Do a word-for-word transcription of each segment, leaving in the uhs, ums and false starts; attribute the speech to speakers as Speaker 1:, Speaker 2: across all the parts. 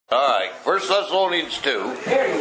Speaker 1: All right, First Thessalonians two.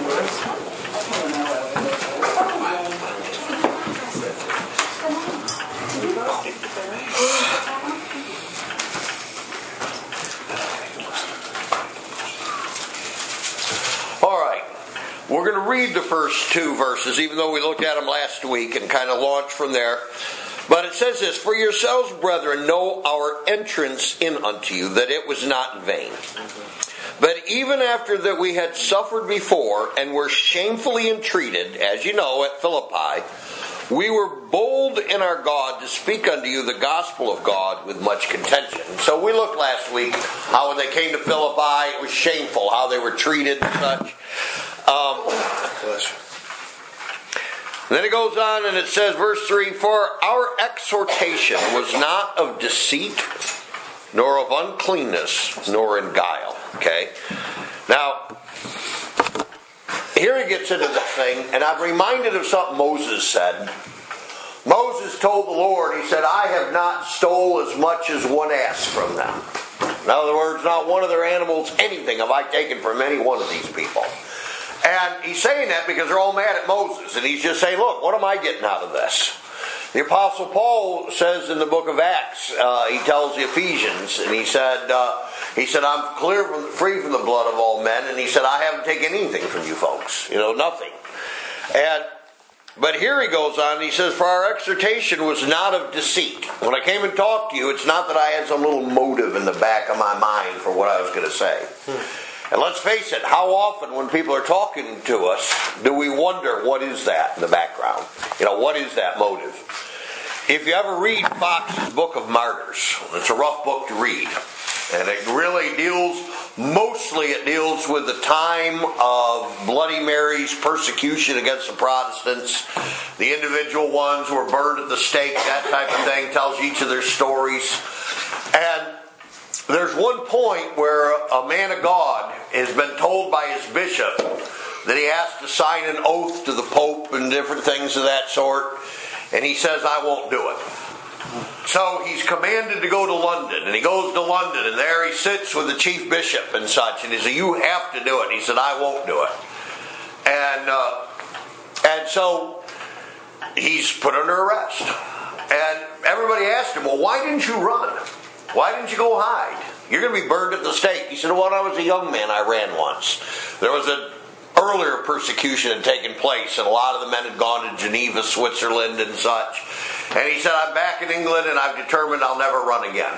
Speaker 1: All right, we're going to read the first two verses, even though we looked at them last week and kind of launched from there. But it says this: "For yourselves, brethren, know our entrance in unto you, that it was not in vain. But even after that we had suffered before, and were shamefully entreated, as you know, at Philippi, we were bold in our God to speak unto you the gospel of God with much contention." So we looked last week how when they came to Philippi, it was shameful, how they were treated and such. Um, then it goes on and it says, verse three, "For our exhortation was not of deceit, nor of uncleanness, nor in guile." Okay? Now, here he gets into the thing, and I'm reminded of something Moses said. Moses told the Lord, he said, "I have not stole as much as one ass from them." In other words, not one of their animals, anything have I taken from any one of these people. And he's saying that because they're all mad at Moses. And he's just saying, look, what am I getting out of this? The Apostle Paul says in the book of Acts, uh, he tells the Ephesians, and he said, uh, he said, "I'm clear from, free from the blood of all men." And he said, "I haven't taken anything from you folks. You know, nothing." And But here he goes on, and he says, "For our exhortation was not of deceit." When I came and talked to you, it's not that I had some little motive in the back of my mind for what I was going to say. Hmm. And let's face it, how often when people are talking to us, do we wonder what is that in the background? You know, what is that motive? If you ever read Fox's Book of Martyrs, it's a rough book to read. And it really deals, mostly it deals with the time of Bloody Mary's persecution against the Protestants. The individual ones who were burned at the stake, that type of thing, tells each of their stories. And there's one point where a man of God has been told by his bishop that he has to sign an oath to the Pope and different things of that sort. And he says, "I won't do it." So he's commanded to go to London, and he goes to London, and there he sits with the chief bishop and such, and he said, "You have to do it." And he said, "I won't do it." And uh, and so he's put under arrest. And everybody asked him, "Well, why didn't you run? Why didn't you go hide? You're going to be burned at the stake." He said, "Well, when I was a young man, I ran once. There was a earlier persecution had taken place, and a lot of the men had gone to Geneva, Switzerland, and such." And he said, "I'm back in England, and I've determined I'll never run again."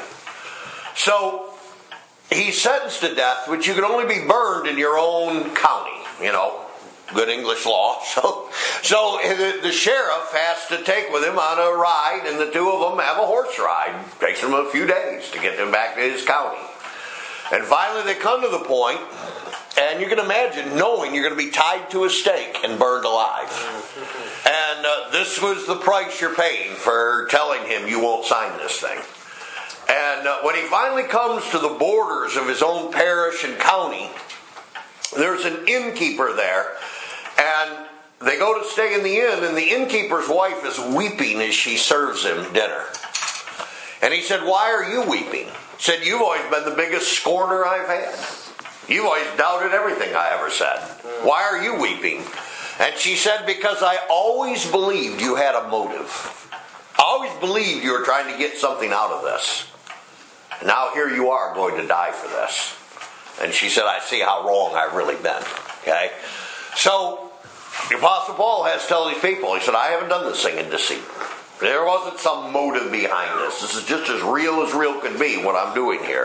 Speaker 1: So he's sentenced to death, which you can only be burned in your own county. You know, good English law. So, so the, the sheriff has to take with him on a ride, and the two of them have a horse ride. It takes them a few days to get them back to his county. And finally, they come to the point. And you can imagine knowing you're going to be tied to a stake and burned alive. And uh, this was the price you're paying for telling him you won't sign this thing. And uh, when he finally comes to the borders of his own parish and county, there's an innkeeper there. And they go to stay in the inn, and the innkeeper's wife is weeping as she serves him dinner. And he said, "Why are you weeping?" He said, "You've always been the biggest scorner I've had. You've always doubted everything I ever said. Why are you weeping?" And she said, "Because I always believed you had a motive. I always believed you were trying to get something out of this. And now here you are going to die for this." And she said, "I see how wrong I've really been." Okay? So, the Apostle Paul has to tell these people, he said, "I haven't done this thing in deceit. There wasn't some motive behind this. This is just as real as real could be what I'm doing here."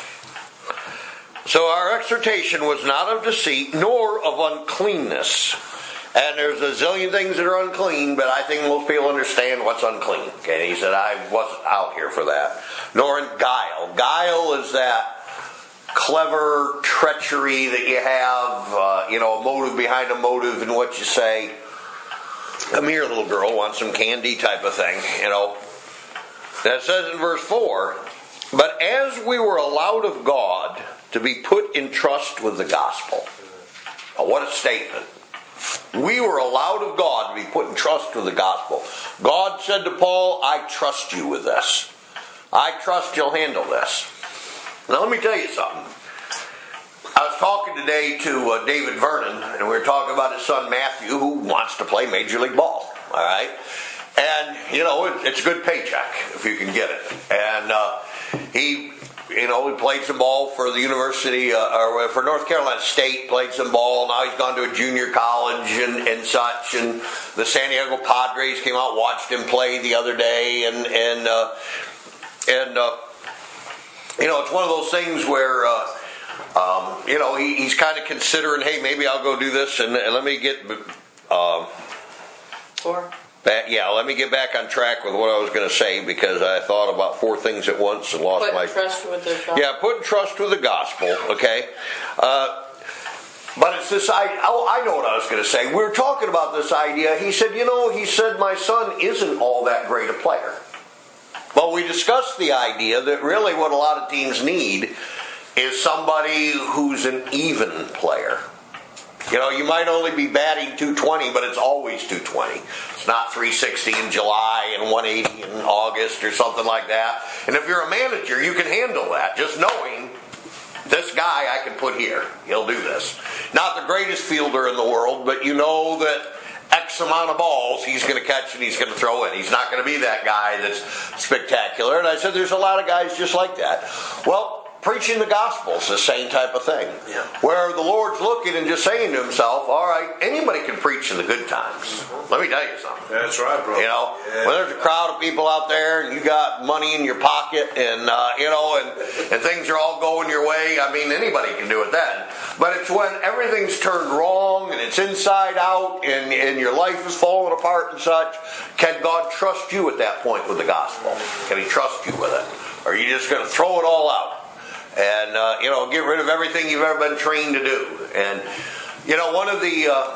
Speaker 1: So our exhortation was not of deceit, nor of uncleanness. And there's a zillion things that are unclean, but I think most people understand what's unclean. Okay, he said, "I wasn't out here for that." Nor in guile. Guile is that clever treachery that you have, uh, you know, a motive behind a motive in what you say. "Come here, little girl, want some candy," type of thing, you know. That says in verse four, "But as we were allowed of God to be put in trust with the gospel." Now, what a statement. We were allowed of God to be put in trust with the gospel. God said to Paul, "I trust you with this. I trust you'll handle this." Now let me tell you something. I was talking today to uh, David Vernon, and we were talking about his son Matthew, who wants to play Major League Ball. All right, and you know it, it's a good paycheck if you can get it. And uh, he, you know, he played some ball for the University uh, or for North Carolina State. Played some ball. Now he's gone to a junior college and, and such. And the San Diego Padres came out, watched him play the other day, and and uh, and uh, you know it's one of those things where. Uh, Um, you know, he, he's kind of considering, hey, maybe I'll go do this, and, and let me get, um,
Speaker 2: four.
Speaker 1: Back, yeah, let me get back on track with what I was going to say because I thought about four things at once and lost
Speaker 2: Put
Speaker 1: my
Speaker 2: trust with the gospel.
Speaker 1: Yeah, putting trust with the gospel. Okay, uh, but it's this. I oh, I know what I was going to say. We were talking about this idea. He said, you know, he said my son isn't all that great a player. Well, we discussed the idea that really what a lot of teams need is somebody who's an even player. You know, you might only be batting two twenty, but it's always two twenty. It's not three sixty in July and one eighty in August or something like that. And if you're a manager, you can handle that. Just knowing this guy I can put here. He'll do this. Not the greatest fielder in the world, but you know that X amount of balls he's going to catch and he's going to throw in. He's not going to be that guy that's spectacular. And I said there's a lot of guys just like that. Well, preaching the gospel is the same type of thing.
Speaker 3: Yeah.
Speaker 1: Where the Lord's looking and just saying to himself, all right, anybody can preach in the good times. Mm-hmm. Let me tell you something.
Speaker 3: That's right, bro.
Speaker 1: You know,
Speaker 3: yeah.
Speaker 1: when there's a crowd of people out there and you got money in your pocket and, uh, you know, and, and things are all going your way, I mean, anybody can do it then. But it's when everything's turned wrong and it's inside out and, and your life is falling apart and such, can God trust you at that point with the gospel? Can He trust you with it? Or are you just going to throw it all out? And, uh, you know, get rid of everything you've ever been trained to do. And, you know, one of the uh,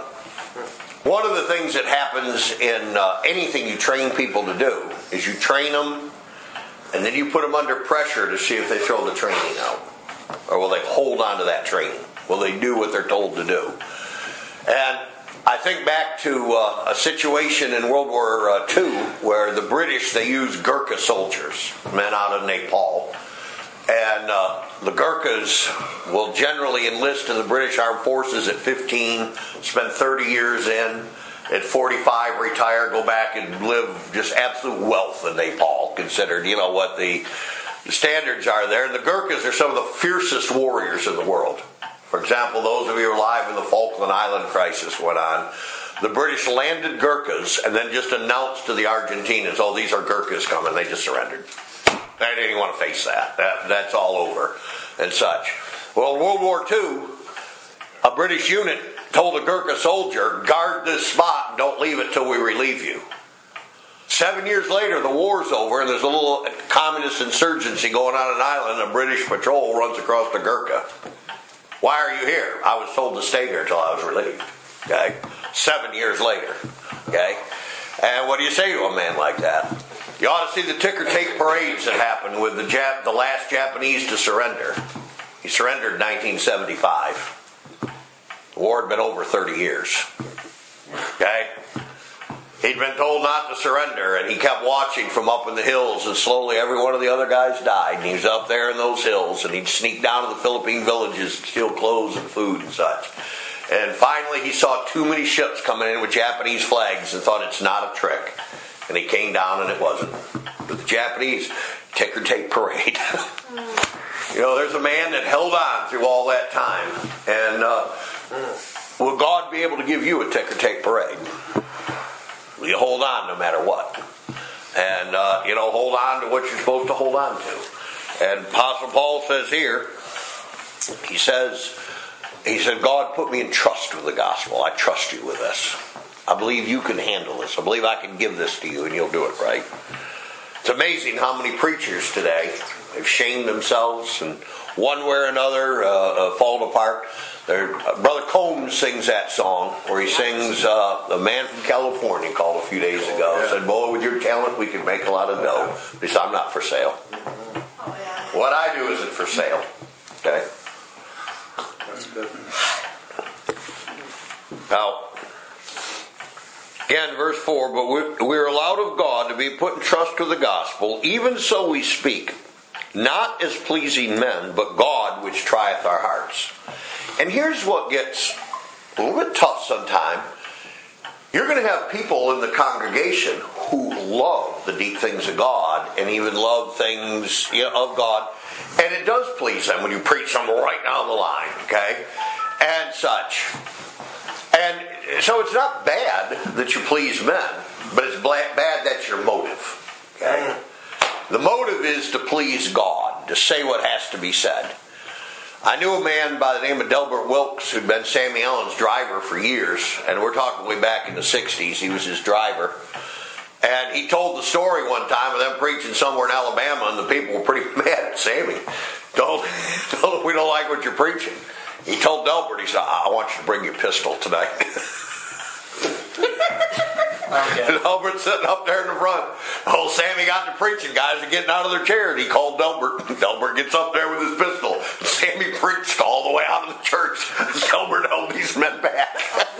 Speaker 1: one of the things that happens in uh, anything you train people to do is you train them and then you put them under pressure to see if they throw the training out. Or will they hold on to that training? Will they do what they're told to do? And I think back to uh, a situation in World War Two where the British, they used Gurkha soldiers, men out of Nepal. And uh, the Gurkhas will generally enlist in the British Armed Forces at fifteen, spend thirty years in, at forty-five retire, go back and live just absolute wealth in Nepal, considered, you know, what the, the standards are there. And the Gurkhas are some of the fiercest warriors in the world. For example, those of you who are alive when the Falkland Island crisis went on, the British landed Gurkhas and then just announced to the Argentinians, oh, these are Gurkhas coming. They just surrendered. They didn't even want to face that. that. That's all over and such. Well, in World War Two, a British unit told a Gurkha soldier, guard this spot and don't leave it till we relieve you. Seven years later, the war's over and there's a little communist insurgency going on in an island. A British patrol runs across the Gurkha. Why are you here? I was told to stay here until I was relieved. Okay? Seven years later. Okay? And what do you say to a man like that? You ought to see the ticker tape parades that happened with the Jap- the last Japanese to surrender. He surrendered in nineteen seventy-five. The war had been over thirty years. Okay? He'd been told not to surrender, and he kept watching from up in the hills, and slowly every one of the other guys died. And he was up there in those hills, and he'd sneak down to the Philippine villages to steal clothes and food and such. And finally he saw too many ships coming in with Japanese flags and thought it's not a trick. And he came down and it wasn't. But the Japanese ticker tape parade. You know, there's a man that held on through all that time. And uh, will God be able to give you a ticker tape parade? Will you hold on no matter what? And, uh, you know, hold on to what you're supposed to hold on to. And Apostle Paul says here, he says, he said, God put me in trust with the gospel. I trust you with this. I believe you can handle this. I believe I can give this to you and you'll do it right. It's amazing how many preachers today have shamed themselves and one way or another uh, uh, fallen apart. There, uh, Brother Combs sings that song where he sings, uh, a man from California called a few days ago, said, boy, with your talent we can make a lot of dough. He said, I'm not for sale. What I do isn't for sale. Okay?
Speaker 3: That's good.
Speaker 1: Now, again, verse four, but we, we are allowed of God to be put in trust with the gospel, even so we speak, not as pleasing men, but God which trieth our hearts. and here's what gets a little bit tough sometimes. You're going to have people in the congregation who love the deep things of God and even love things, you know, of God. And it does please them when you preach them right down the line, okay? And such. And so it's not bad that you please men, but it's bad that's your motive, okay? The motive is to please God, to say what has to be said. I knew a man by the name of Delbert Wilkes who'd been Sammy Allen's driver for years, and we're talking way back in the sixties. He was his driver. And he told the story one time of them preaching somewhere in Alabama, and the people were pretty mad at Sammy. Told, told him, we don't like what you're preaching. He told Delbert, he said, I want you to bring your pistol tonight. Okay. And Delbert's sitting up there in the front. Old Sammy got to preaching. Guys are getting out of their chair, and he called Delbert. Delbert gets up there with his pistol. Sammy preached all the way out of the church. Delbert held these men back.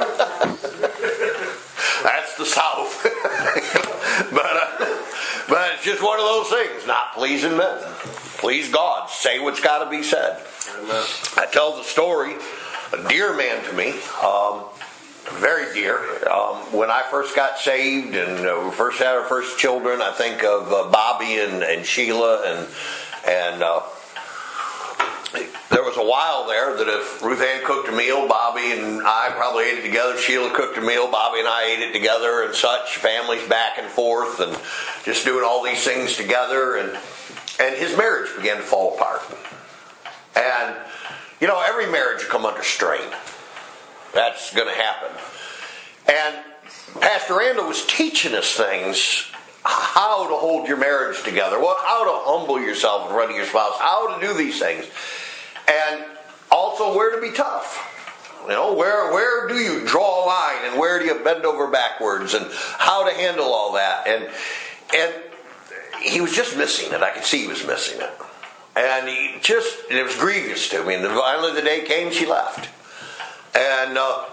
Speaker 1: That's the South. but, uh, but it's just one of those things. Not pleasing men. Please God. Say what's got to be said. Amen. I tell the story. A dear man to me. Um, Very dear. Um, when I first got saved and uh, we first had our first children, I think of uh, Bobby and, and Sheila, and and uh, there was a while there that if Ruth Ann cooked a meal, Bobby and I probably ate it together. Sheila cooked a meal, Bobby and I ate it together, and such. Families back and forth, and just doing all these things together, and and his marriage began to fall apart. And you know, every marriage will come under strain. That's going to happen. And Pastor Randall was teaching us things, how to hold your marriage together, well, how to humble yourself in front of your spouse, how to do these things, and also where to be tough. You know, where where do you draw a line, and where do you bend over backwards, and how to handle all that. And and he was just missing it. I could see he was missing it. And he just, and it was grievous to me. And finally the day came, she left. And uh,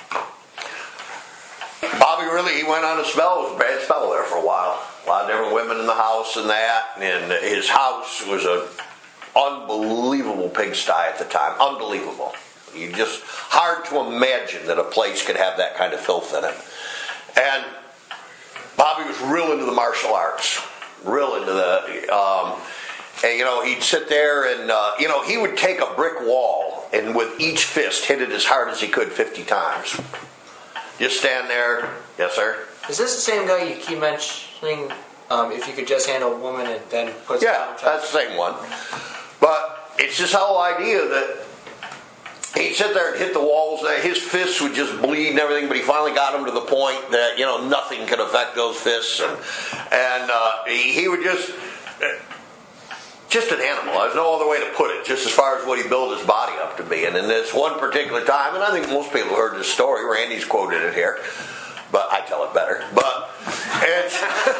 Speaker 1: Bobby really, he went on a spell. It was a bad spell there for a while. A lot of different women in the house and that. And his house was an unbelievable pigsty at the time. Unbelievable. You just, hard to imagine that a place could have that kind of filth in it. And Bobby was real into the martial arts. Real into the... Um, And, you know, he'd sit there and, uh, you know, he would take a brick wall and with each fist hit it as hard as he could fifty times. Just stand there. Yes, sir?
Speaker 4: Is this the same guy you keep mentioning, um, if you could just handle a woman and then put...
Speaker 1: Yeah, that's the same one. But it's this whole idea that he'd sit there and hit the walls. His fists would just bleed and everything, but he finally got him to the point that, you know, nothing could affect those fists. And, and uh, he, he would just... Just an animal. There's no other way to put it, just as far as what he built his body up to be. And in this one particular time, and I think most people heard this story, Randy's quoted it here, but I tell it better. But it's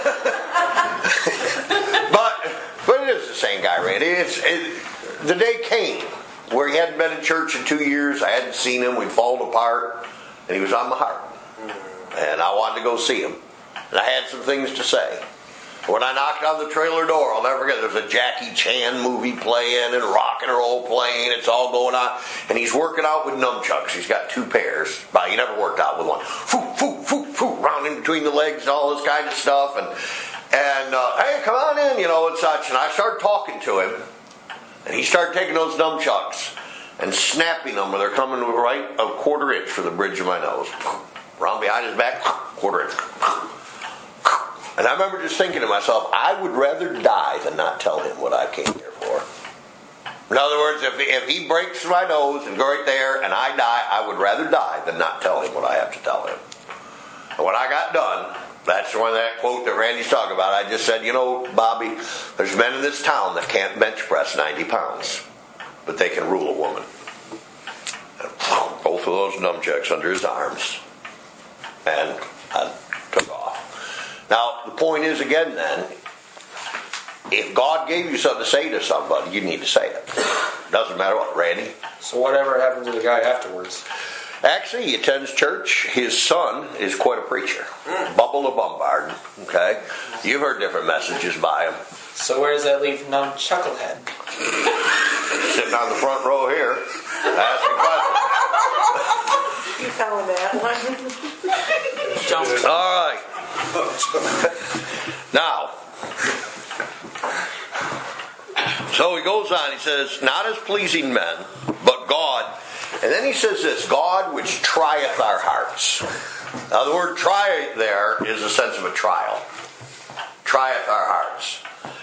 Speaker 1: but but it is the same guy, Randy. It's it, the day came where he hadn't been in church in two years. I hadn't seen him. We'd fallen apart, and he was on my heart. And I wanted to go see him. And I had some things to say. When I knocked on the trailer door, I'll never forget, there's a Jackie Chan movie playing and rock and roll playing. It's all going on. And he's working out with nunchucks. He's got two pairs. But he never worked out with one. Foo, foo, foo, foo, round in between the legs and all this kind of stuff. And, and uh, hey, come on in, you know, and such. And I started talking to him. And he started taking those nunchucks and snapping them. And they're coming right a quarter inch for the bridge of my nose. Round behind his back, quarter inch. And I remember just thinking to myself, I would rather die than not tell him what I came here for. In other words, if, if he breaks my nose and go right there and I die, I would rather die than not tell him what I have to tell him. And when I got done, that's one of that quote that Randy's talking about. I just said, you know, Bobby, there's men in this town that can't bench press ninety pounds, but they can rule a woman. And both of those nunchucks under his arms. And I took off. Now, the point is, again, then, if God gave you something to say to somebody, you need to say it. Doesn't matter what, Randy.
Speaker 4: So whatever happened to the guy afterwards?
Speaker 1: Actually, he attends church. His son is quite a preacher. Mm. Bubble of Bombard. Okay? You've heard different messages by him.
Speaker 4: So where does that leave non-chucklehead?
Speaker 1: Sitting on the front row here. Ask a question.
Speaker 2: You found that one.
Speaker 4: Jump.
Speaker 1: All right. Now, so he goes on, he says, not as pleasing men, but God. And then he says this, God which trieth our hearts. Now the word try there is a sense of a trial. Trieth our hearts.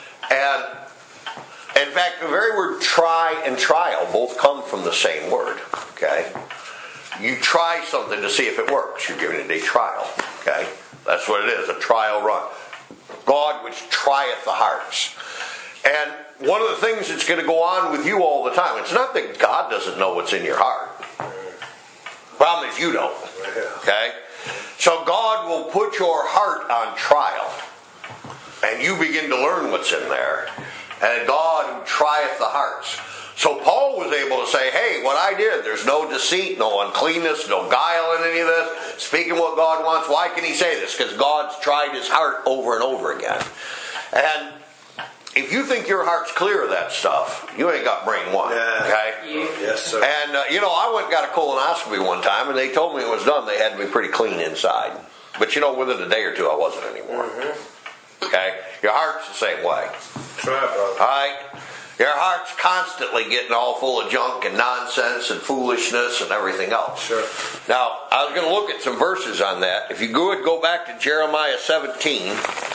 Speaker 1: And in fact, the very word try and trial both come from the same word. Okay? You try something to see if it works. You're giving it a trial. Okay? That's what it is, a trial run. God which trieth the hearts. And one of the things that's going to go on with you all the time, it's not that God doesn't know what's in your heart. Problem is you don't. Okay? So God will put your heart on trial. And you begin to learn what's in there. And God who trieth the hearts. So Paul was able to say, hey, what I did, there's no deceit, no uncleanness, no guile in any of this. Speaking what God wants. Why can he say this? Because God's tried his heart over and over again. And if you think your heart's clear of that stuff, you ain't got brain one.
Speaker 3: Yeah.
Speaker 1: Okay?
Speaker 3: Yes, sir.
Speaker 1: And, uh, you know, I went and got a colonoscopy one time, and they told me it was done. They had to be pretty clean inside. But, you know, within a day or two, I wasn't anymore. Mm-hmm. Okay? Your heart's the same way.
Speaker 3: Try, brother.
Speaker 1: All right? Your heart's constantly getting all full of junk and nonsense and foolishness and everything else.
Speaker 3: Sure.
Speaker 1: Now, I was going to look at some verses on that. If you would go back to Jeremiah seventeen,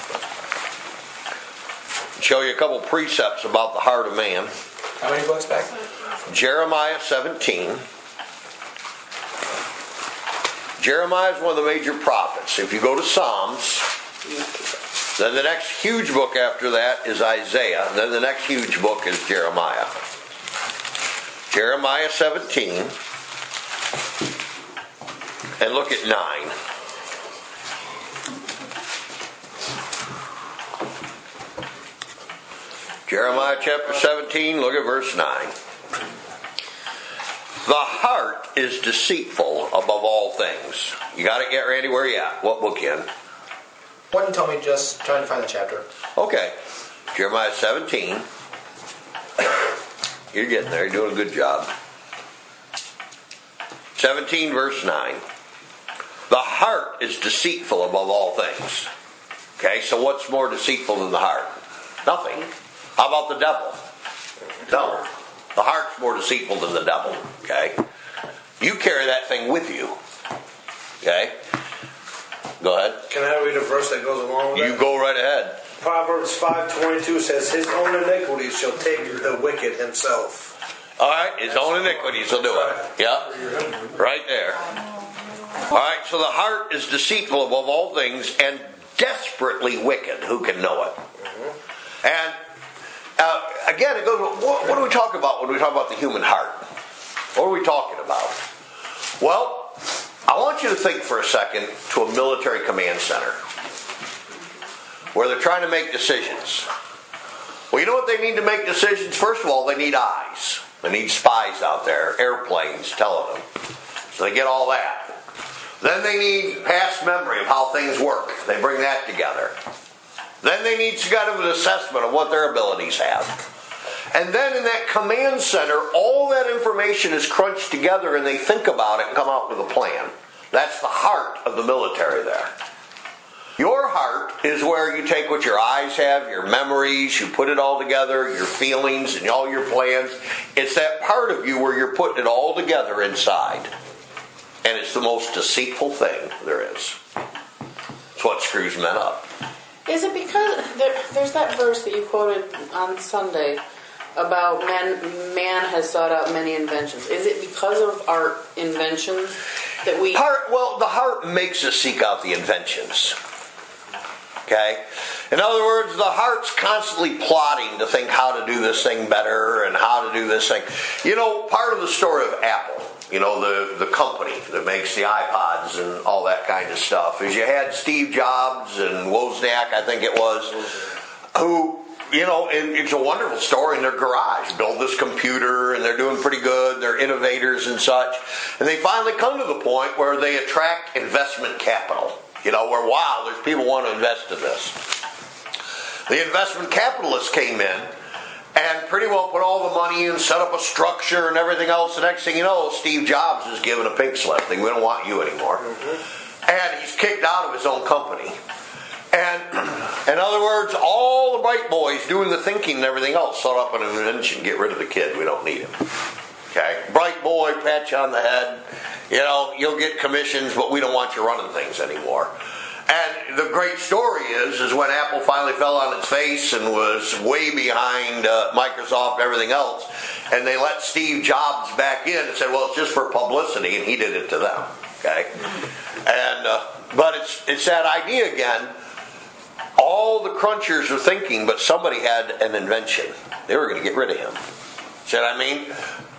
Speaker 1: show you a couple precepts about the heart of man.
Speaker 4: How many books back?
Speaker 1: Jeremiah seventeen. Jeremiah is one of the major prophets. If you go to Psalms, then the next huge book after that is Isaiah. Then the next huge book is Jeremiah. Jeremiah seventeen. And look at nine. Jeremiah chapter seventeen, look at verse nine. The heart is deceitful above all things. You got it yet, Randy? Where are you at? What book in?
Speaker 4: Why didn't you tell me just trying to find the chapter?
Speaker 1: Okay. Jeremiah seventeen. You're getting there. You're doing a good job. seventeen verse nine. The heart is deceitful above all things. Okay, so what's more deceitful than the heart? Nothing. How about the devil? No. The heart's more deceitful than the devil. Okay? You carry that thing with you. Okay? Go ahead.
Speaker 3: Can I read a verse that goes along with that?
Speaker 1: You go right ahead.
Speaker 3: Proverbs five twenty-two says, his own iniquities shall take the wicked himself.
Speaker 1: All right, his own iniquities will do it. Yeah, right there. All right, so the heart is deceitful above all things and desperately wicked. Who can know it? And uh, again, it goes. What, what do we talk about when we talk about the human heart? What are we talking about? Well, I want you to think for a second to a military command center where they're trying to make decisions. Well, you know what they need to make decisions? First of all, they need eyes. They need spies out there, airplanes telling them. So they get all that. Then they need past memory of how things work. They bring that together. Then they need some kind of an assessment of what their abilities have. And then in that command center, all that information is crunched together and they think about it and come out with a plan. That's the heart of the military there. Your heart is where you take what your eyes have, your memories, you put it all together, your feelings and all your plans. It's that part of you where you're putting it all together inside. And it's the most deceitful thing there is. It's what screws men up.
Speaker 2: Is it because there, there's that verse that you quoted on Sunday about man, man has sought out many inventions? Is it because of our inventions that we...
Speaker 1: Heart, well, the heart makes us seek out the inventions. Okay? In other words, the heart's constantly plotting to think how to do this thing better and how to do this thing. You know, part of the story of Apple, you know, the, the company that makes the iPods and all that kind of stuff, is you had Steve Jobs and Wozniak, I think it was, who, you know, and it's a wonderful story in their garage. Build this computer and they're doing pretty good. They're innovators and such. And they finally come to the point where they attract investment capital. You know, where, wow, there's people want to invest in this. The investment capitalists came in and pretty well put all the money in, set up a structure and everything else. The next thing you know, Steve Jobs is given a pink slip. They, we don't want you anymore. Mm-hmm. And he's kicked out of his own company. And in other words, all the bright boys doing the thinking and everything else set up an invention. Get rid of the kid. We don't need him. Okay? Bright boy, pat you on the head. You know, you'll get commissions, but we don't want you running things anymore. And the great story is, is when Apple finally fell on its face and was way behind uh, Microsoft and everything else, and they let Steve Jobs back in and said, well, it's just for publicity, and he did it to them. Okay? And, uh, but it's, it's that idea again. All the crunchers are thinking, but somebody had an invention. They were going to get rid of him. See what I mean?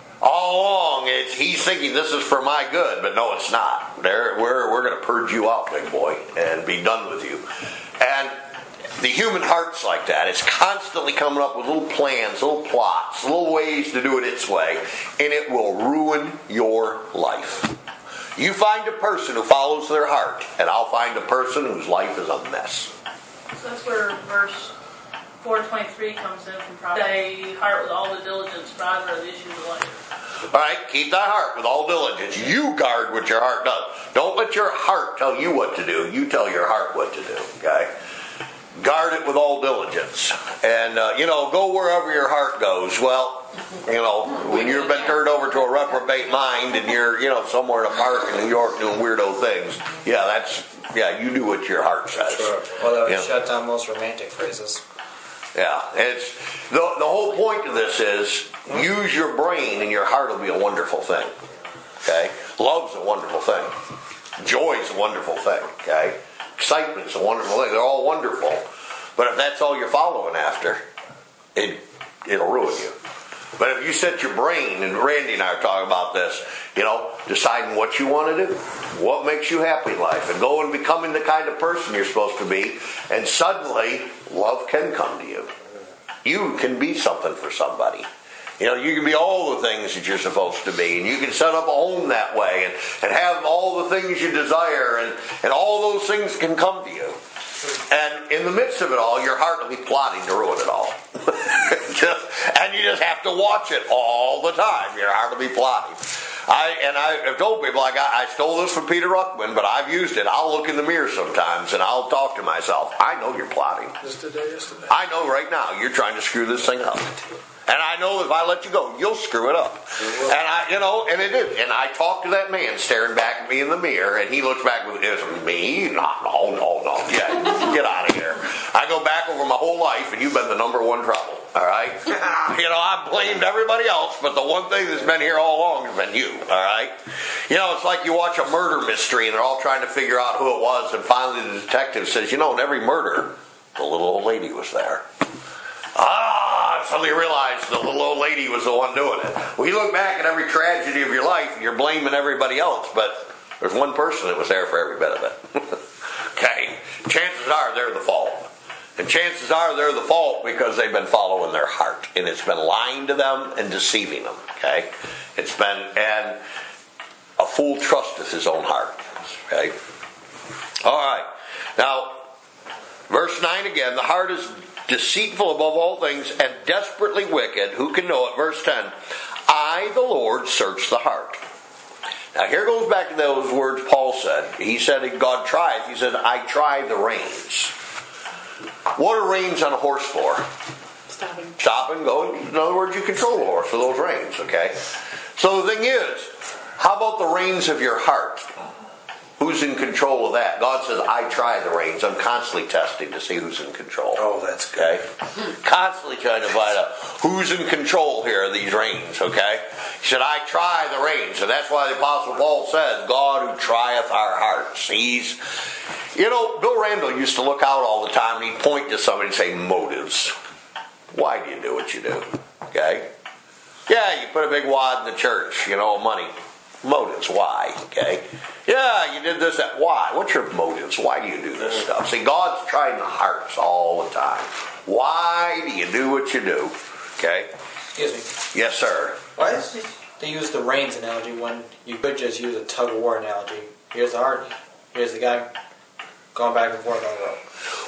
Speaker 1: All along, it's, he's thinking this is for my good, but no, it's not. They're, we're we're going to purge you out, big boy, and be done with you. And the human heart's like that. It's constantly coming up with little plans, little plots, little ways to do it its way, and it will ruin your life. You find a person who follows their heart, and I'll find a person whose life is a mess.
Speaker 5: So that's where verse four twenty-three comes in from Proverbs. Thy heart with all the diligence, rather are the issues of life.
Speaker 1: All right, keep thy heart with all diligence. You guard what your heart does. Don't let your heart tell you what to do. You tell your heart what to do, okay? Guard it with all diligence. And, uh, you know, go wherever your heart goes. Well, you know, when you've been turned over to a reprobate mind and you're, you know, somewhere in a park in New York doing weirdo things, yeah, that's, yeah, you do what your heart says.
Speaker 4: Sure. Well, that would
Speaker 1: Yeah.
Speaker 4: shut down most romantic phrases.
Speaker 1: Yeah, it's the the whole point of this is use your brain and your heart will be a wonderful thing. Okay, love's a wonderful thing, joy's a wonderful thing. Okay, excitement's a wonderful thing. They're all wonderful, but if that's all you're following after, it it'll ruin you. But if you set your brain, and Randy and I are talking about this, you know, deciding what you want to do, what makes you happy in life, and go and becoming the kind of person you're supposed to be, and suddenly love can come to you. You can be something for somebody. You know, you can be all the things that you're supposed to be, and you can set up a home that way, and, and have all the things you desire, and, and all those things can come to you. And in the midst of it all, your heart will be plotting to ruin it all. just, and you just have to watch it all the time. Your heart will be plotting. I and I have told people, like I, I stole this from Peter Ruckman, but I've used it. I'll look in the mirror sometimes and I'll talk to myself. I know you're plotting.
Speaker 3: Just today, yesterday.
Speaker 1: I know right now you're trying to screw this thing up. And I know if I let you go, you'll screw it up. And I, you know, and it is. And I talk to that man staring back at me in the mirror, and he looks back with, "Is it me? No, no, no, no. Yeah, get out of here." I go back over my whole life, and you've been the number one trouble. All right. You know, I've blamed everybody else, but the one thing that's been here all along has been you. All right. You know, it's like you watch a murder mystery, and they're all trying to figure out who it was, and finally the detective says, "You know, in every murder, the little old lady was there." Ah, suddenly realized the little old lady was the one doing it. Well, you look back at every tragedy of your life, and you're blaming everybody else, but there's one person that was there for every bit of it. Okay? Chances are they're the fault. And chances are they're the fault because they've been following their heart. And it's been lying to them and deceiving them. Okay? It's been, and a fool trusteth his own heart. Okay? Alright. Now, verse nine again, the heart is deceitful above all things and desperately wicked. Who can know it? Verse ten. I, the Lord, search the heart. Now here goes back to those words Paul said. He said God trieth. He said, I try the reins. What are reins on a horse for?
Speaker 2: Stopping.
Speaker 1: Stopping, going. In other words, you control the horse for those reins, okay? So the thing is, how about the reins of your heart? Who's in control of that? God says, I try the reins. I'm constantly testing to see who's in control.
Speaker 3: Oh, that's good.
Speaker 1: Okay? Constantly trying to find out who's in control here of these reins, okay? He said, I try the reins. And that's why the Apostle Paul says, God who trieth our hearts. He's, you know, Bill Randall used to look out all the time and he'd point to somebody and say, motives. Why do you do what you do? Okay? Yeah, you put a big wad in the church, you know, money. Motives, why? Okay? Yeah, you did this, that. Why? What's your motives? Why do you do this stuff? See, God's trying the hearts all the time. Why do you do what you do? Okay?
Speaker 4: Excuse me.
Speaker 1: Yes, sir.
Speaker 4: Why is they use the reins analogy when you could just use a tug of war analogy? Here's the heart. Here's the guy going back and forth on the rope.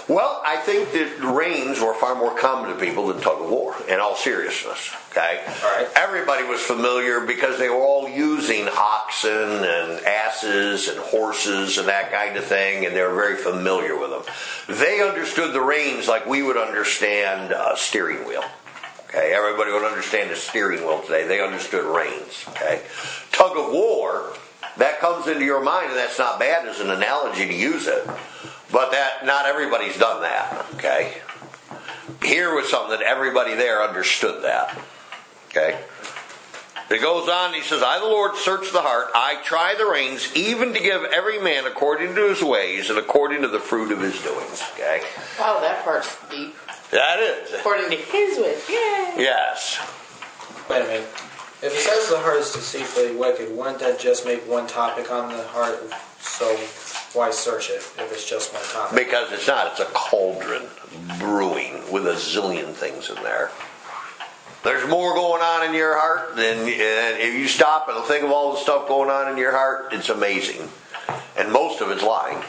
Speaker 1: Well, I think that reins were far more common to people than tug of war, in all seriousness. Okay?
Speaker 4: All right.
Speaker 1: Everybody was familiar because they were all using oxen and asses and horses and that kind of thing, and they were very familiar with them. They understood the reins like we would understand a steering wheel. Okay? Everybody would understand the steering wheel today. They understood reins. Okay? Tug of war, that comes into your mind, and that's not bad as an analogy to use it. But that not everybody's done that, okay? Here was something that everybody there understood that, okay? It goes on, he says, I, the Lord, search the heart. I try the reins, even to give every man according to his ways and according to the fruit of his doings, okay?
Speaker 2: Wow, that part's deep.
Speaker 1: That is.
Speaker 2: According to his way. Yay!
Speaker 1: Yes.
Speaker 4: Wait a minute. If it says the heart is deceitfully wicked, wouldn't that just make one topic on the heart? So why search it if it's just one topic?
Speaker 1: Because it's not. It's a cauldron brewing with a zillion things in there. There's more going on in your heart than, and if you stop and think of all the stuff going on in your heart, it's amazing. And most of it's lying.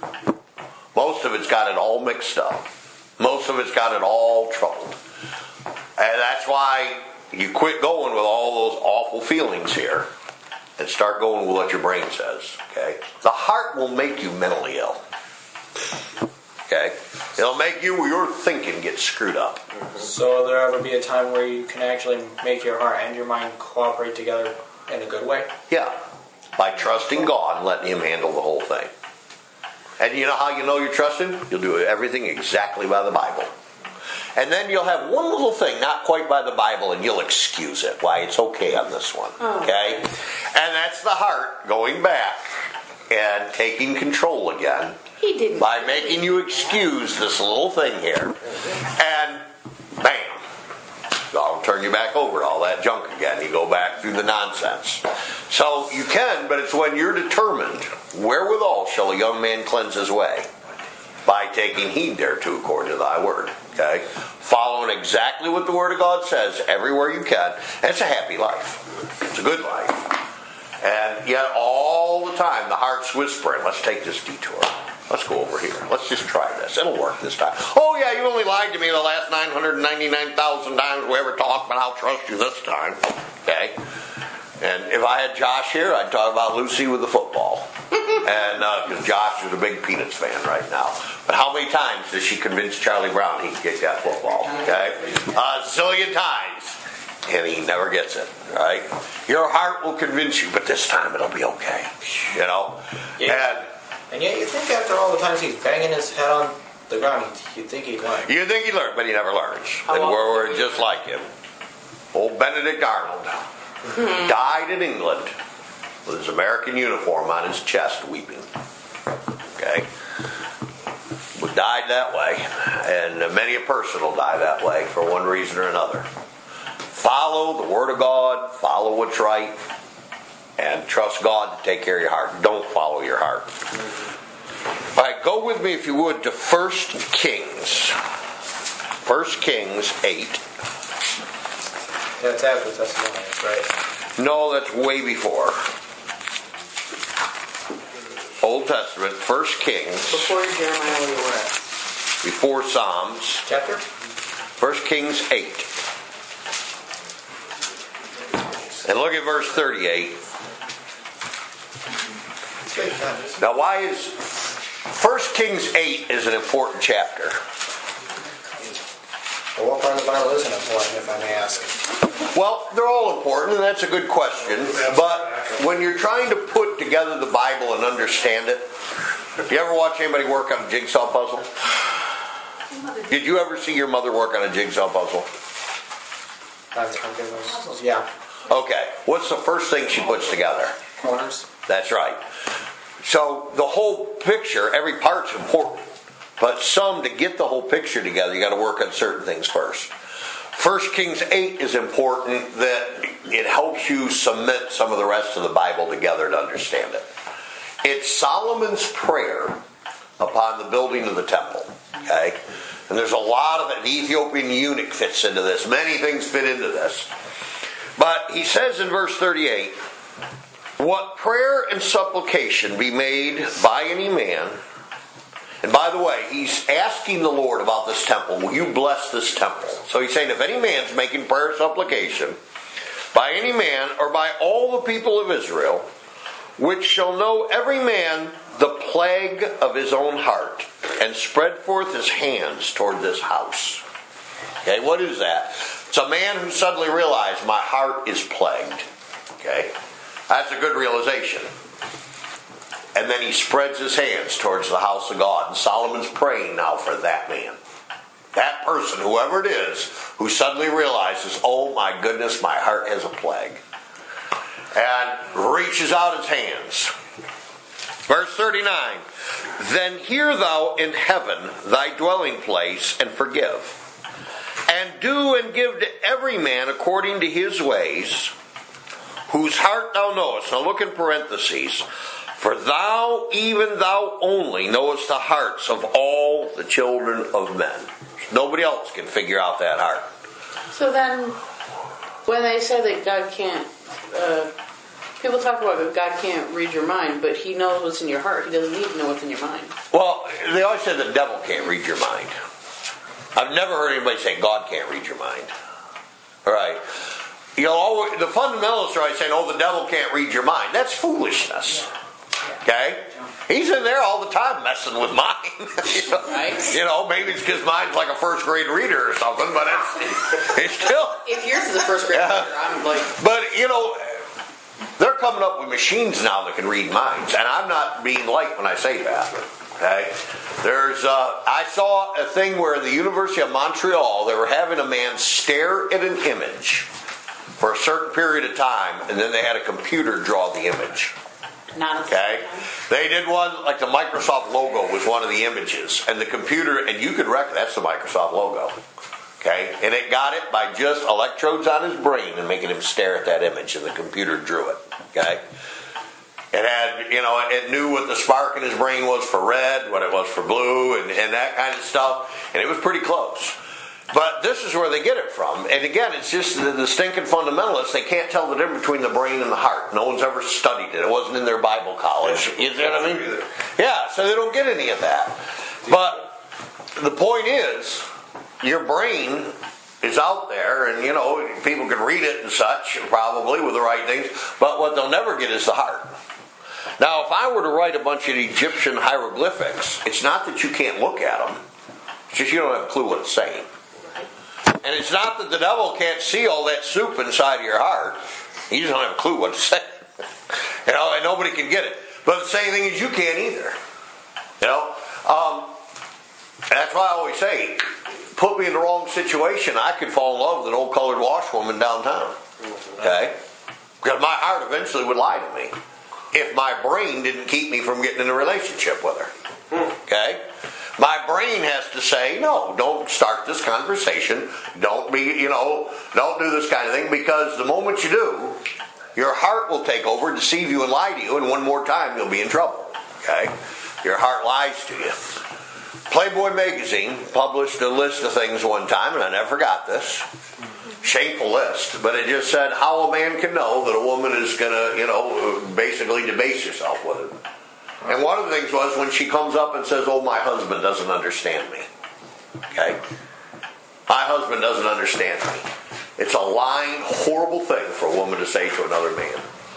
Speaker 1: Most of it's got it all mixed up. Most of it's got it all troubled. And that's why you quit going with all those awful feelings here and start going with what your brain says. Okay? The heart will make you mentally ill. Okay? It'll make you, your thinking get screwed up.
Speaker 4: So will there ever be a time where you can actually make your heart and your mind cooperate together in a good way?
Speaker 1: Yeah. By trusting God and letting Him handle the whole thing. And you know how you know you're trusting? You'll do everything exactly by the Bible. And then you'll have one little thing, not quite by the Bible, and you'll excuse it. Why, it's okay on this one. Okay? And that's the heart going back and taking control again.
Speaker 2: He didn't.
Speaker 1: By making you excuse this little thing here. And bam. I'll turn you back over to all that junk again. You go back through the nonsense. So you can, but it's when you're determined, wherewithal shall a young man cleanse his way? By taking heed thereto according to thy word. Okay? Following exactly what the Word of God says everywhere you can. And it's a happy life. It's a good life. And yet all the time the heart's whispering, let's take this detour. Let's go over here. Let's just try this. It'll work this time. Oh yeah, you only lied to me the last nine hundred ninety-nine thousand times we ever talked, but I'll trust you this time. Okay? And if I had Josh here, I'd talk about Lucy with the football. And because uh, Josh is a big Peanuts fan right now. But how many times does she convince Charlie Brown he can get that football? Okay? A zillion times. And he never gets it. Right? Your heart will convince you, but this time it'll be okay. You know?
Speaker 4: Yeah.
Speaker 1: And
Speaker 4: And yet you think after all the times he's banging his head on the ground, you'd think he'd learn.
Speaker 1: you think he learned, but he never learns.
Speaker 2: How
Speaker 1: And
Speaker 2: long
Speaker 1: we're,
Speaker 2: did
Speaker 1: we're
Speaker 2: he
Speaker 1: just like him. Old Benedict Arnold died in England with his American uniform on his chest, weeping. Okay? But died that way. And many a person will die that way for one reason or another. Follow the Word of God, follow what's right, and trust God to take care of your heart. Don't follow your heart. All right, go with me, if you would, to First Kings. First Kings eight.
Speaker 4: That's after Thessalonians, right?
Speaker 1: No, that's way before. Old Testament, First Kings,
Speaker 2: Before Jeremiah, where you were at.
Speaker 1: before Psalms.
Speaker 4: Chapter?
Speaker 1: First Kings eight. And look at verse thirty-eight. Now, why is First Kings eight is an important chapter?
Speaker 4: Well, what part of the Bible isn't important, if I may ask?
Speaker 1: Well, they're all important, and that's a good question. But when you're trying to put together the Bible and understand it, you ever watch anybody work on a jigsaw puzzle? Did you ever see your mother work on a jigsaw puzzle?
Speaker 4: Yeah.
Speaker 1: Okay. What's the first thing she puts together?
Speaker 4: Corners.
Speaker 1: That's right. So the whole picture, every part's important. But some, to get the whole picture together, you got to work on certain things first. First Kings eight is important that it helps you cement some of the rest of the Bible together to understand it. It's Solomon's prayer upon the building of the temple. Okay? And there's a lot of it. The Ethiopian eunuch fits into this. Many things fit into this. But he says in verse thirty-eight, what prayer and supplication be made by any man, And by the way, he's asking the Lord about this temple. Will you bless this temple? So he's saying, if any man's making prayer supplication by any man or by all the people of Israel, which shall know every man the plague of his own heart, and spread forth his hands toward this house. Okay, what is that? It's a man who suddenly realized, my heart is plagued. Okay, that's a good realization. And then he spreads his hands towards the house of God. And Solomon's praying now for that man. That person, whoever it is, who suddenly realizes, oh my goodness, my heart has a plague. And reaches out his hands. Verse thirty-nine. Then hear thou in heaven thy dwelling place, and forgive. And do and give to every man according to his ways, whose heart thou knowest. Now look in parentheses. For thou, even thou only, knowest the hearts of all the children of men. Nobody else can figure out that heart.
Speaker 2: So then, when they say that God can't, uh, people talk about that God can't read your mind, but He knows what's in your heart. He doesn't need to know what's in your mind.
Speaker 1: Well, they always say the devil can't read your mind. I've never heard anybody say God can't read your mind. All right. You know, always, the fundamentalists are always saying, oh, the devil can't read your mind. That's foolishness. Okay? He's in there all the time messing with mine. you, know?
Speaker 2: Right.
Speaker 1: you know, maybe it's because mine's like a first grade reader or something, but it's, it's still...
Speaker 2: If yours is a first grade
Speaker 1: Yeah.
Speaker 2: reader, I'm like...
Speaker 1: But, you know, they're coming up with machines now that can read minds. And I'm not being light when I say that. Okay? There's, uh, I saw a thing where at the University of Montreal, they were having a man stare at an image for a certain period of time, and then they had a computer draw the image.
Speaker 2: Not
Speaker 1: Okay? They did one, like the Microsoft logo was one of the images. And the computer, and you could reckon that's the Microsoft logo. Okay? And it got it by just electrodes on his brain and making him stare at that image, and the computer drew it. Okay? It had, you know, it knew what the spark in his brain was for red, what it was for blue, and, and that kind of stuff. And it was pretty close. But this is where they get it from. And again, it's just the, the stinking fundamentalists. They can't tell the difference between the brain and the heart. No one's ever studied it. It wasn't in their Bible college. You know what I mean? Yeah, so they don't get any of that. But the point is, your brain is out there, and, you know, people can read it and such, probably, with the right things. But what they'll never get is the heart. Now, if I were to write a bunch of Egyptian hieroglyphics, it's not that you can't look at them. It's just you don't have a clue what it's saying. And it's not that the devil can't see all that soup inside of your heart. He just don't have a clue what it's saying. You know, and nobody can get it. But the same thing is you can't either. You know? Um, that's why I always say, put me in the wrong situation, I could fall in love with an old colored washwoman downtown. Okay? Because my heart eventually would lie to me. If my brain didn't keep me from getting in a relationship with her. Okay? My brain has to say, no, don't start this conversation. Don't be, you know, don't do this kind of thing, because the moment you do, your heart will take over, deceive you, and lie to you, and one more time you'll be in trouble. Okay? Your heart lies to you. Playboy magazine published a list of things one time, and I never forgot this. Shameful list, but it just said how a man can know that a woman is going to, you know, basically debase herself with him. And one of the things was when she comes up and says, oh, my husband doesn't understand me. Okay? My husband doesn't understand me. It's a lying, horrible thing for a woman to say to another man.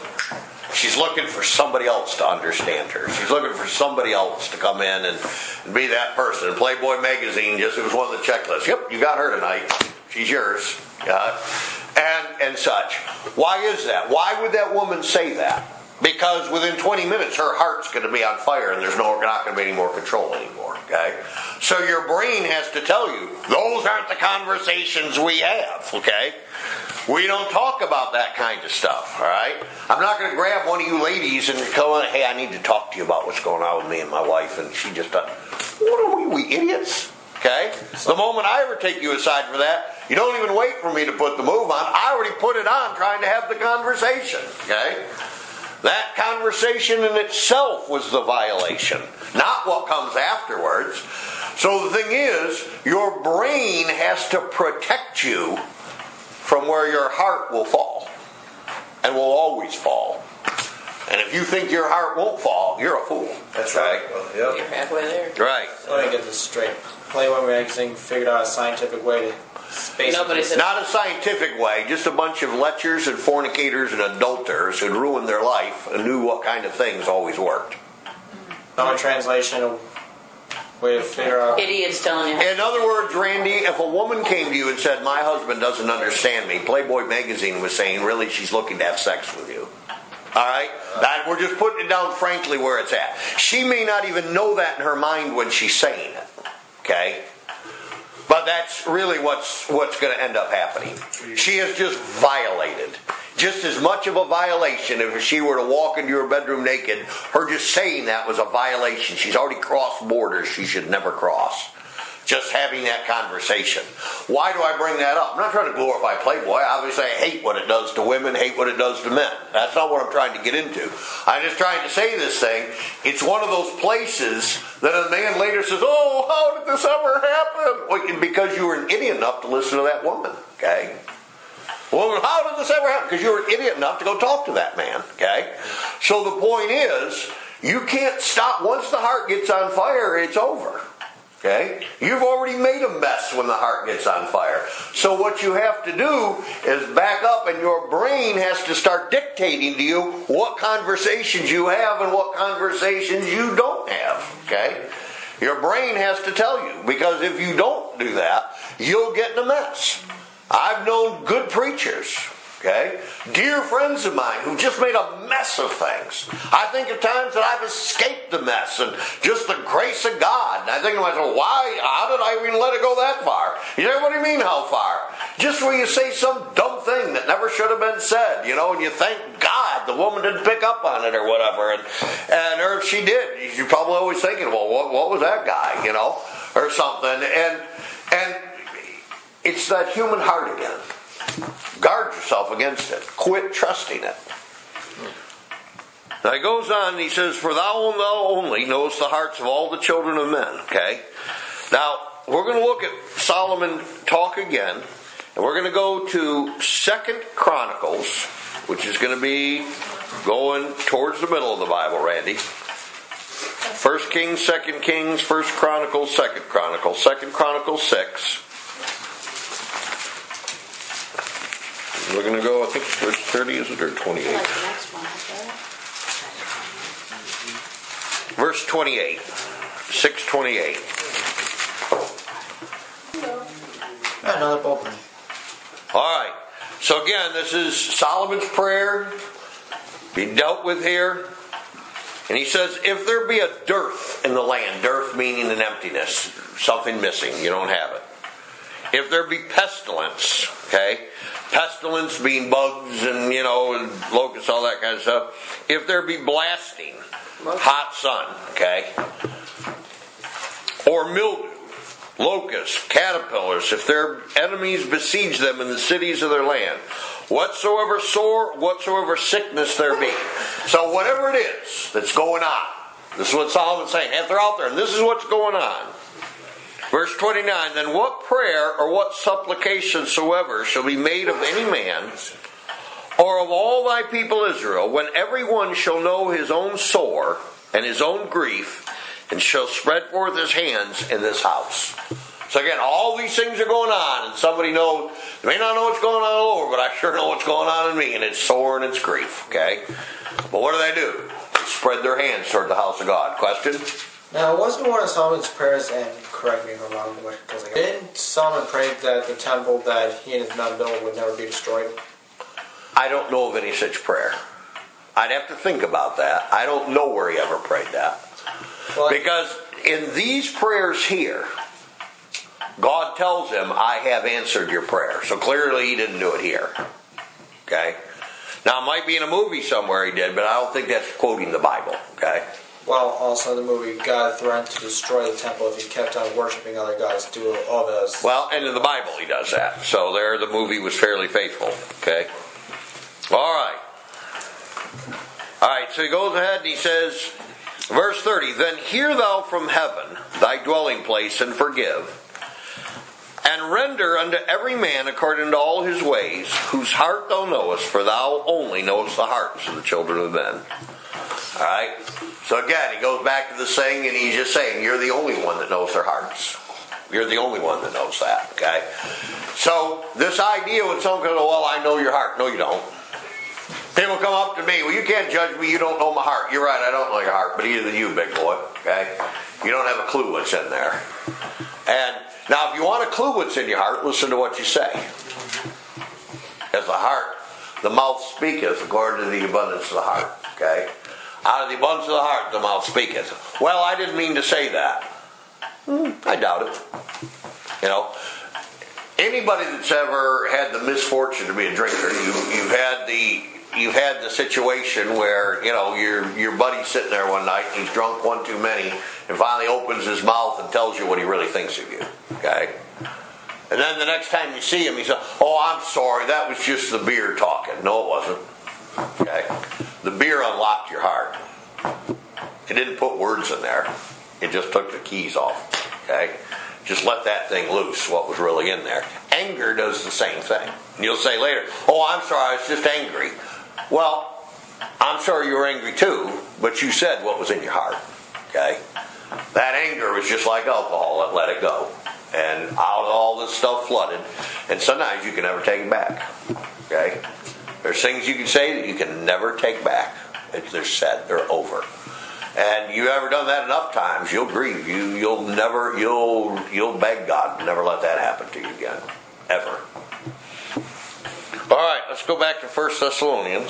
Speaker 1: She's looking for somebody else to understand her. She's looking for somebody else to come in and, and be that person. And Playboy magazine, just it was one of the checklists. Yep, you got her tonight. She's yours. Uh, and, and such. Why is that? Why would that woman say that? Because within twenty minutes, her heart's going to be on fire, and there's no, not going to be any more control anymore. Okay, so your brain has to tell you those aren't the conversations we have. Okay, we don't talk about that kind of stuff. All right, I'm not going to grab one of you ladies and go, "Hey, I need to talk to you about what's going on with me and my wife," and she just, uh, what are we, we idiots? Okay, the moment I ever take you aside for that, you don't even wait for me to put the move on. I already put it on, trying to have the conversation. Okay. That conversation in itself was the violation, not what comes afterwards. So the thing is, your brain has to protect you from where your heart will fall, and will always fall. And if you think your heart won't fall, you're a fool.
Speaker 3: That's
Speaker 1: okay?
Speaker 3: right. Well, yep.
Speaker 2: You're halfway there.
Speaker 1: Right.
Speaker 4: So let me get this straight. Playboy magazine figured out a scientific way to space.
Speaker 2: Nobody said.
Speaker 1: Not a scientific way, just a bunch of lechers and fornicators and adulterers who'd ruined their life and knew what kind of things always worked.
Speaker 4: No translation, a way to figure out.
Speaker 2: Idiots telling you.
Speaker 1: In other words, Randy, if a woman came to you and said, my husband doesn't understand me, Playboy magazine was saying, really, she's looking to have sex with you. All right? That, we're just putting it down frankly where it's at. She may not even know that in her mind when she's saying it. Okay? But that's really what's what's going to end up happening. She has just violated. Just as much of a violation if she were to walk into your bedroom naked. Her just saying that was a violation. She's already crossed borders she should never cross. Just having that conversation. Why do I bring that up? I'm not trying to glorify Playboy. Obviously, I hate what it does to women, hate what it does to men. That's not what I'm trying to get into. I'm just trying to say this thing. It's one of those places that a man later says, oh, how did this ever happen? Well, because you were an idiot enough to listen to that woman. Okay? Well, how did this ever happen? Because you were an idiot enough to go talk to that man. Okay? So the point is, you can't stop. Once the heart gets on fire, it's over. Okay? You've already made a mess when the heart gets on fire. So what you have to do is back up, and your brain has to start dictating to you what conversations you have and what conversations you don't have. Okay? Your brain has to tell you, because if you don't do that, you'll get in a mess. I've known good preachers, okay, dear friends of mine who just made a mess of things. I think of times that I've escaped the mess and just the grace of God. And I think to myself, why, how did I even let it go that far? You know, what do you mean how far? Just where you say some dumb thing that never should have been said, you know, and you thank God the woman didn't pick up on it or whatever. And, and or if she did, you're probably always thinking, well, what, what was that guy, you know, or something. And, and it's that human heart again. Guard yourself against it. Quit trusting it. Now he goes on and he says, for thou and thou only knowest the hearts of all the children of men. Okay? Now, we're going to look at Solomon talk again. And we're going to go to Second Chronicles, which is going to be going towards the middle of the Bible, Randy. First Kings, Second Kings, First Chronicles, Second Chronicles, Second Chronicles six. We're going to go, I think, verse thirty, is it, or twenty-eight?
Speaker 2: I like the next one, okay?
Speaker 1: Verse twenty-eight. six twenty-eight.
Speaker 4: Another opening.
Speaker 1: All right. So again, this is Solomon's prayer. Be dealt with here. And he says, if there be a dearth in the land, dearth meaning an emptiness, something missing, you don't have it. If there be pestilence, okay? Pestilence being bugs and, you know, and locusts, all that kind of stuff. If there be blasting, hot sun, okay? Or mildew, locusts, caterpillars, if their enemies besiege them in the cities of their land. Whatsoever sore, whatsoever sickness there be. So whatever it is that's going on, this is what Solomon's saying. If they're out there, and this is what's going on. Verse twenty-nine, then what prayer or what supplication soever shall be made of any man, or of all thy people Israel, when every one shall know his own sore and his own grief, and shall spread forth his hands in this house. So again, all these things are going on, and somebody knows, they may not know what's going on all over, but I sure know what's going on in me, and it's sore and it's grief, okay? But what do they do? They spread their hands toward the house of God. Question?
Speaker 4: Now, wasn't one of Solomon's prayers, and correct me if I'm wrong, because I didn't Solomon pray that the temple that he and his men built would never be destroyed?
Speaker 1: I don't know of any such prayer. I'd have to think about that. I don't know where he ever prayed that.
Speaker 4: Well,
Speaker 1: Because in these prayers here, God tells him, I have answered your prayer. So clearly he didn't do it here. Okay? Now it might be in a movie somewhere he did, but I don't think that's quoting the Bible. Okay?
Speaker 4: Well, also in the movie, God threatened to destroy the temple if he kept on worshiping other gods, do all those.
Speaker 1: Well, and in the Bible he does that. So there the movie was fairly faithful. Okay? Alright. Alright, so he goes ahead and he says, verse thirty, then hear thou from heaven thy dwelling place and forgive, and render unto every man according to all his ways, whose heart thou knowest, for thou only knowest the hearts of the children of men. All right? So again, he goes back to the saying, and he's just saying, you're the only one that knows their hearts. You're the only one that knows that, okay? So this idea when someone goes, well, I know your heart. No, you don't. People come up to me, well, you can't judge me, you don't know my heart. You're right, I don't know your heart, but either do you, big boy, okay? You don't have a clue what's in there. And now if you want a clue what's in your heart, listen to what you say. As the heart, the mouth speaketh according to the abundance of the heart, okay? Out of the abundance of the heart, the mouth speaketh. Well, I didn't mean to say that. I doubt it. You know, anybody that's ever had the misfortune to be a drinker, you, you've had the you've had the situation where you know your your buddy's sitting there one night and he's drunk one too many, and finally opens his mouth and tells you what he really thinks of you. Okay, and then the next time you see him, he says, "Oh, I'm sorry, that was just the beer talking." No, it wasn't. Okay, the beer unlocked your heart. It didn't put words in there. It just took the keys off. Okay? Just let that thing loose, what was really in there. Anger does the same thing. And you'll say later, oh, I'm sorry, I was just angry. Well, I'm sorry you were angry too, but you said what was in your heart. Okay? That anger was just like alcohol. It let it go. And out all this stuff flooded. And sometimes you can never take it back. Okay? There's things you can say that you can never take back. They're said. They're over. And you ever done that enough times, you'll grieve. You, you'll never, you'll, you'll beg God to never let that happen to you again, ever. All right, let's go back to First Thessalonians.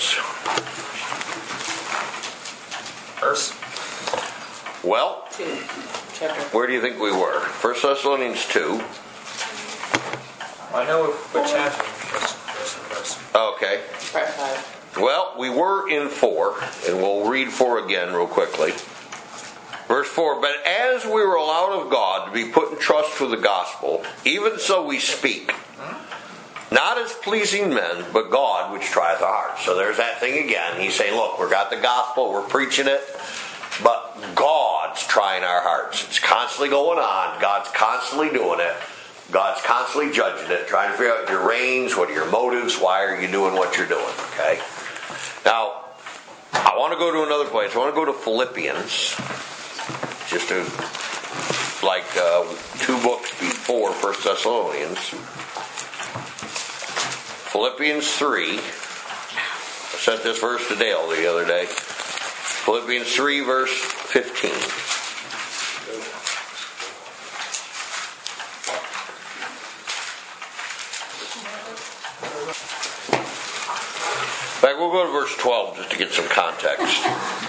Speaker 4: Verse.
Speaker 1: Well,
Speaker 2: Two. Chapter.
Speaker 1: Where do you think we were? First Thessalonians two.
Speaker 4: I know what chapter. Verse, verse, verse.
Speaker 1: Okay.
Speaker 2: Part five.
Speaker 1: Well, we were in four, and we'll read four again real quickly. Verse four, but as we were allowed of God to be put in trust with the gospel, even so we speak, not as pleasing men, but God which trieth our hearts. So there's that thing again. He's saying, look, we've got the gospel, we're preaching it, but God's trying our hearts. It's constantly going on. God's constantly doing it. God's constantly judging it, trying to figure out your reins, what are your motives, why are you doing what you're doing, okay? Now, I want to go to another place. I want to go to Philippians, just to, like uh, two books before First Thessalonians. Philippians three. I sent this verse to Dale the other day. Philippians three, verse fifteen. In fact, we'll go to verse twelve just to get some context.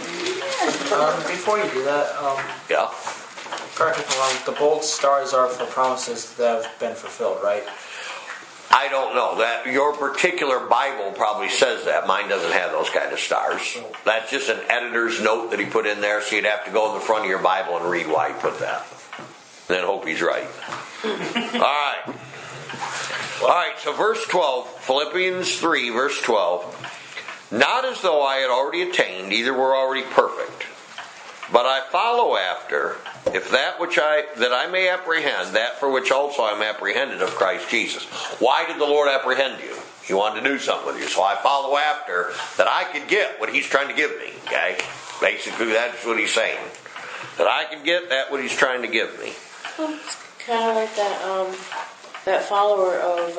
Speaker 4: Um, before you do that, um,
Speaker 1: Yeah?
Speaker 4: correct me if I'm wrong, the bold stars are for promises that have been fulfilled, right?
Speaker 1: I don't know. That your particular Bible probably says that. Mine doesn't have those kind of stars. That's just an editor's note that he put in there, so you'd have to go in the front of your Bible and read why he put that. And then hope he's right. All right. All right, so verse twelve, Philippians three, verse twelve. Not as though I had already attained, either were already perfect, but I follow after, if that which I that I may apprehend, that for which also I am apprehended of Christ Jesus. Why did the Lord apprehend you? He wanted to do something with you. So I follow after, that I could get what He's trying to give me. Okay? Basically, that's what He's saying. That I can get that what He's trying to give me.
Speaker 2: Well, it's kind of like that um, that follower of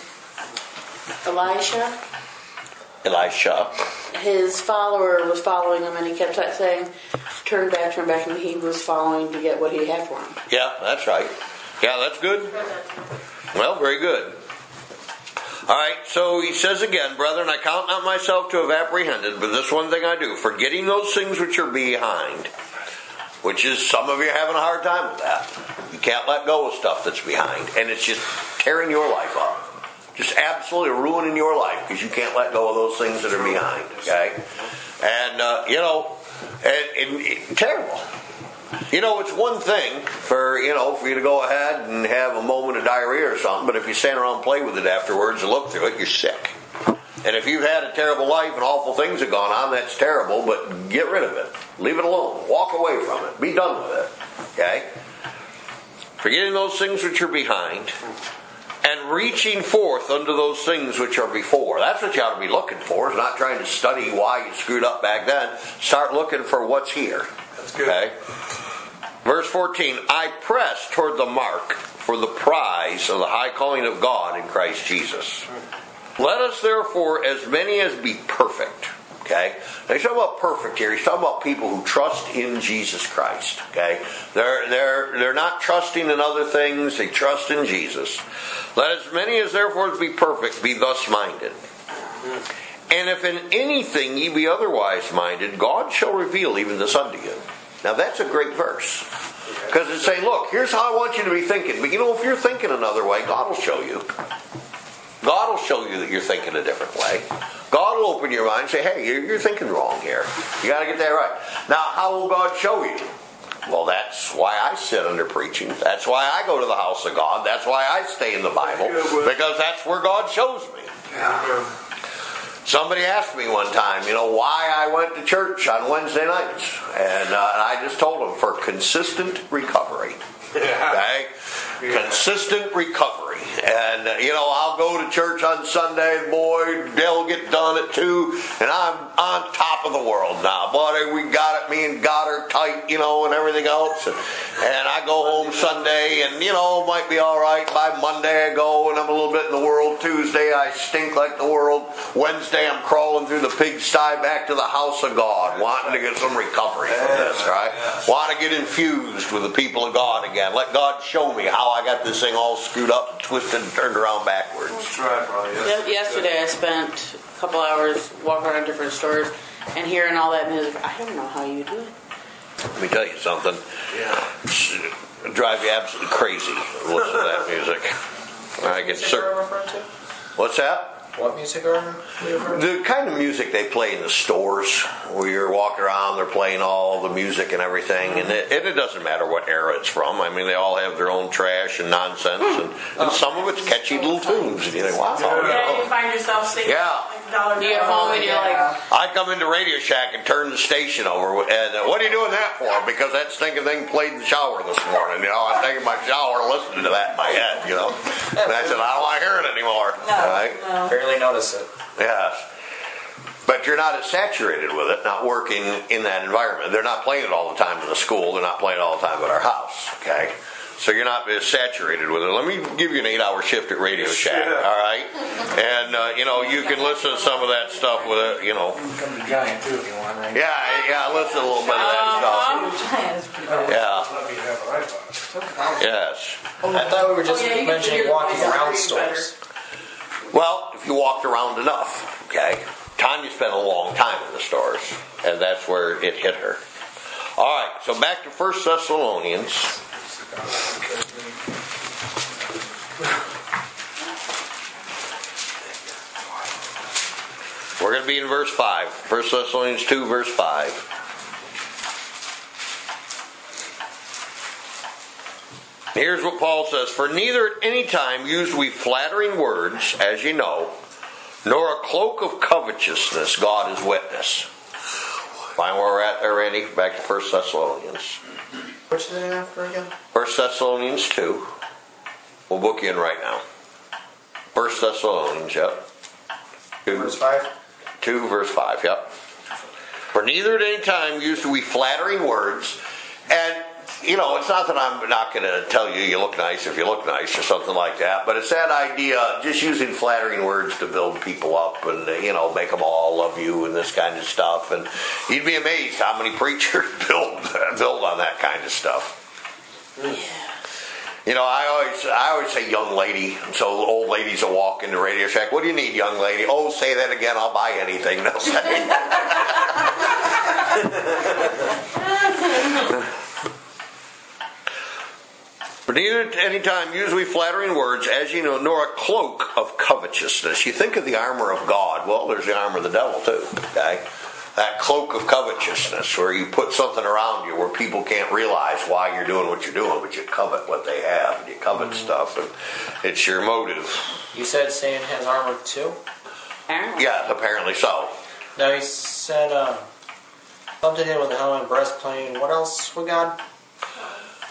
Speaker 2: um, Elisha.
Speaker 1: Elisha.
Speaker 2: His follower was following him, and he kept saying, "Turn back, turn back," and he was following to get what he had for him.
Speaker 1: Yeah, that's right. Yeah, that's good. Well, very good. All right, so he says again, brethren, I count not myself to have apprehended, but this one thing I do, forgetting those things which are behind, which is some of you are having a hard time with that. You can't let go of stuff that's behind, and it's just tearing your life up. Just absolutely ruining your life because you can't let go of those things that are behind. Okay, and uh, you know, and, and, and terrible. You know, it's one thing for you know for you to go ahead and have a moment of diarrhea or something, but if you stand around and play with it afterwards and look through it, you're sick. And if you've had a terrible life and awful things have gone on, that's terrible. But get rid of it. Leave it alone. Walk away from it. Be done with it. Okay. Forgetting those things which are behind, and reaching forth unto those things which are before. That's what you ought to be looking for. Is not trying to study why you screwed up back then. Start looking for what's here.
Speaker 3: That's good.
Speaker 1: Okay. Verse fourteen, I press toward the mark for the prize of the high calling of God in Christ Jesus. Let us therefore, as many as be perfect. Okay? Now he's talking about perfect here. He's talking about people who trust in Jesus Christ. Okay? They're, they're, they're not trusting in other things. They trust in Jesus. Let as many as therefore as be perfect be thus minded. And if in anything ye be otherwise minded, God shall reveal even this unto you. Now that's a great verse. Because it's saying, look, here's how I want you to be thinking. But you know, if you're thinking another way, God will show you. God will show you that you're thinking a different way. God will open your mind and say, hey, you're, you're thinking wrong here. You got to get that right. Now, how will God show you? Well, that's why I sit under preaching. That's why I go to the house of God. That's why I stay in the Bible. Because that's where God shows me. Somebody asked me one time, you know, why I went to church on Wednesday nights. And, uh, and I just told them, for consistent recovery. Okay? Consistent recovery. And, uh, you know, I'll go to church on Sunday, boy, they'll get done at two, and I'm on top of the world now. Buddy, we got it, me and God are tight, you know, and everything else. And, and I go home Sunday, and, you know, might be all right. By Monday I go, and I'm a little bit in the world. Tuesday I stink like the world. Wednesday I'm crawling through the pigsty back to the house of God, wanting to get some recovery from this, right? Want to get infused with the people of God again. Let God show me how I got this thing all screwed up, twisted, and turned around backwards.
Speaker 3: That's right, brother.
Speaker 2: Ye- Yesterday I spent a couple hours walking around different stores and hearing all that music. I don't know how you do it.
Speaker 1: Let me tell you something. It'll drive you absolutely crazy to listen to that music. I get
Speaker 4: Music are
Speaker 1: certain.
Speaker 4: you referring to?
Speaker 1: What's that?
Speaker 4: What music are you referring to?
Speaker 1: The kind of music they play in the stores, where you're walking around, they're playing all the music and everything, and it, and it doesn't matter what era it's from. I mean, they all have their own trash and nonsense, and, and some of it's catchy little tunes. And you think, wow, you
Speaker 5: Yeah, you
Speaker 1: know.
Speaker 5: find yourself singing
Speaker 1: Yeah.
Speaker 5: like the Dollar
Speaker 2: You get
Speaker 5: Bill.
Speaker 2: home and you're like,
Speaker 1: I come into Radio Shack and turn the station over, and uh, what are you doing that for? Because that stinking thing played in the shower this morning. You know, I'm taking my shower, listening to that in my head. You know, and I said, I don't want to hear it anymore. All right?
Speaker 4: Barely notice it.
Speaker 1: Yes. But you're not as saturated with it, not working in that environment. They're not playing it all the time in the school. They're not playing it all the time at our house. Okay? So you're not as saturated with it. Let me give you an eight-hour shift at Radio Shack, all right? And, uh, you know, you can listen to some of that stuff with it, you know.
Speaker 6: You can come to Giant too if you want, right?
Speaker 1: Yeah, yeah, listen to a little bit of that stuff. Yeah. Yes.
Speaker 4: I thought we were just
Speaker 5: Oh, yeah, you can
Speaker 4: mentioning
Speaker 5: hear the
Speaker 4: walking
Speaker 5: voice
Speaker 4: around
Speaker 5: read
Speaker 4: stores.
Speaker 1: Well, if you walked around enough, okay? Time you spent a long time in the stores, and that's where it hit her. All right, so back to First Thessalonians. We're going to be in verse five. First Thessalonians two, verse five. Here's what Paul says. For neither at any time used we flattering words, as ye know, nor a cloak of covetousness, God is witness. Find where we're at there, Randy? Back to First Thessalonians.
Speaker 4: Which is it after again?
Speaker 1: First Thessalonians two. We'll book you in right now. First Thessalonians, yep. Two,
Speaker 4: Verse five?
Speaker 1: two, verse five, yep. For neither at any time used we flattering words. And, you know, it's not that I'm not going to tell you you look nice if you look nice or something like that, but it's that idea, just using flattering words to build people up and, you know, make them all love you and this kind of stuff. And you'd be amazed how many preachers build build on that kind of stuff. You know, I always I always say young lady. So old ladies will walk into Radio Shack. What do you need, young lady? Oh, say that again. I'll buy anything. They'll say. But neither at any time use we flattering words, as you know, nor a cloak of covetousness. You think of the armor of God. Well, there's the armor of the devil too. Okay? That cloak of covetousness, where you put something around you where people can't realize why you're doing what you're doing, but you covet what they have, and you covet mm. stuff, and it's your motive.
Speaker 4: You said Satan has armor too?
Speaker 2: apparently.
Speaker 1: Yeah, apparently so.
Speaker 4: No, he said uh, something in with the helmet and breastplate. What else we got?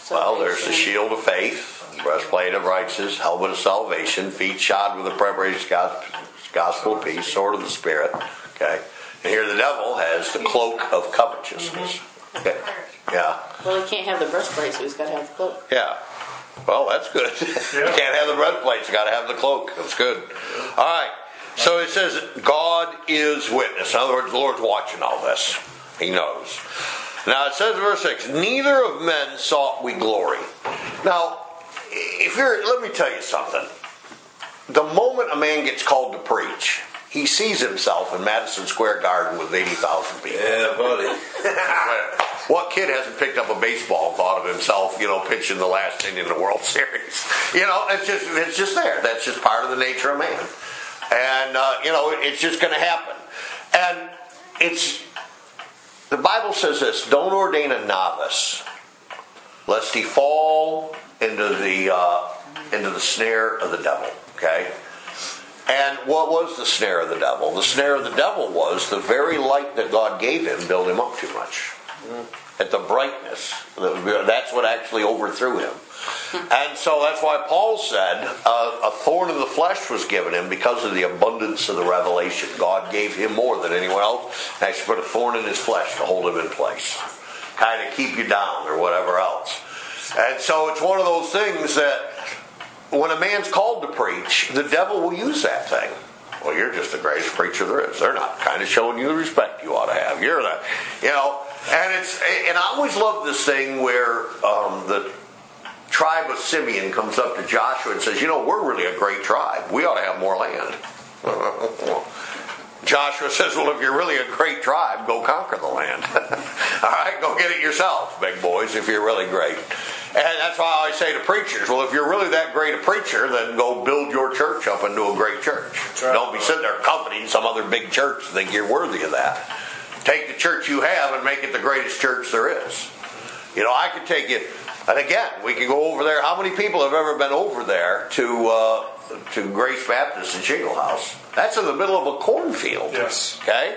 Speaker 1: Well, there's the shield of faith, breastplate of righteousness, helmet of salvation, feet shod with the preparation of gospel of peace, sword of the Spirit. Okay, and here the devil has the cloak of covetousness. Okay. Yeah.
Speaker 2: Well, he can't have the breastplate, so he's got to have the cloak.
Speaker 1: Yeah. Well, that's good. You can't have the breastplate, you got to have the cloak. That's good. All right. So it says God is witness. In other words, the Lord's watching all this. He knows. Now it says in verse six, neither of men sought we glory. Now, if you're, let me tell you something. The moment a man gets called to preach, he sees himself in Madison Square Garden with eighty thousand people.
Speaker 3: Yeah, buddy.
Speaker 1: What kid hasn't picked up a baseball and thought of himself, you know, pitching the last inning in the World Series? You know, it's just it's just there. That's just part of the nature of man. And, uh, you know, it's just going to happen. And it's, the Bible says this, don't ordain a novice, lest he fall into the, uh, into the snare of the devil. Okay? And what was the snare of the devil? The snare of the devil was the very light that God gave him built him up too much. At the brightness. That's what actually overthrew him. And so that's why Paul said uh, a thorn of the flesh was given him because of the abundance of the revelation. God gave him more than anyone else. Actually put a thorn in his flesh to hold him in place. Kind of keep you down or whatever else. And so it's one of those things that when a man's called to preach, the devil will use that thing. Well, you're just the greatest preacher there is. They're not kind of showing you the respect you ought to have. You're the, you know, and it's, and I always love this thing where um, the tribe of Simeon comes up to Joshua and says, you know, we're really a great tribe. We ought to have more land. Joshua says, well, if you're really a great tribe, go conquer the land. All right, go get it yourself, big boys, if you're really great. And that's why I always say to preachers, well, if you're really that great a preacher, then go build your church up into a great church. Right. Don't be sitting there coveting some other big church and think you're worthy of that. Take the church you have and make it the greatest church there is. You know, I could take you, and again, we could go over there. How many people have ever been over there to uh, to Grace Baptist in Shingle House? That's in the middle of a cornfield.
Speaker 3: Yes.
Speaker 1: Okay?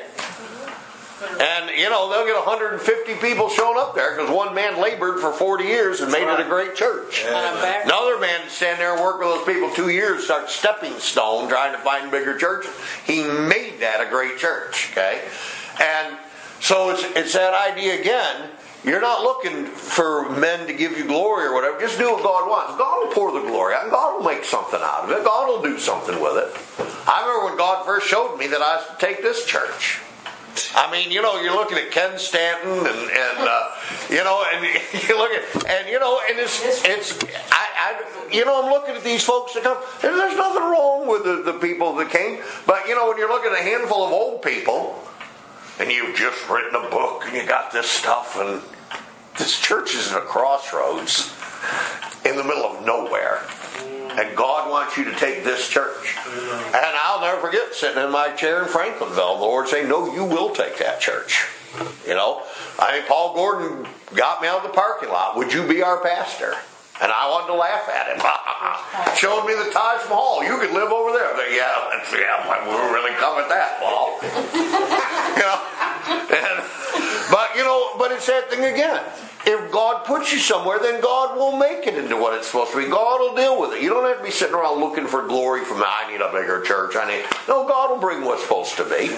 Speaker 1: And, you know, they'll get one hundred fifty people showing up there because one man labored for forty years and made it a great church.
Speaker 2: Yeah.
Speaker 1: Another man stand there and work with those people two years, start stepping stone, trying to find bigger churches. He made that a great church, okay? And so it's, it's that idea again. You're not looking for men to give you glory or whatever. Just do what God wants. God will pour the glory out. God will make something out of it. God will do something with it. I remember when God first showed me that I was to take this church. I mean, you know, you're looking at Ken Stanton and, and uh, you know, and you look at, and you know, and it's, it's, I, I, you know, I'm looking at these folks that come, and there's nothing wrong with the, the people that came, but you know, when you're looking at a handful of old people, and you've just written a book, and you got this stuff, and this church is at a crossroads in the middle of nowhere. And God wants you to take this church. And I'll never forget sitting in my chair in Franklinville, the Lord saying, no, you will take that church. You know, I think Paul Gordon got me out of the parking lot. Would you be our pastor? And I wanted to laugh at him. Showed me the Taj Mahal. You could live over there. Said, yeah, let's, yeah, we'll really come at that, Paul. You know, and, but you know, but it's that thing again. If God puts you somewhere, then God will make it into what it's supposed to be. God will deal with it. You don't have to be sitting around looking for glory from, I need a bigger church. I need no. God will bring what's supposed to be.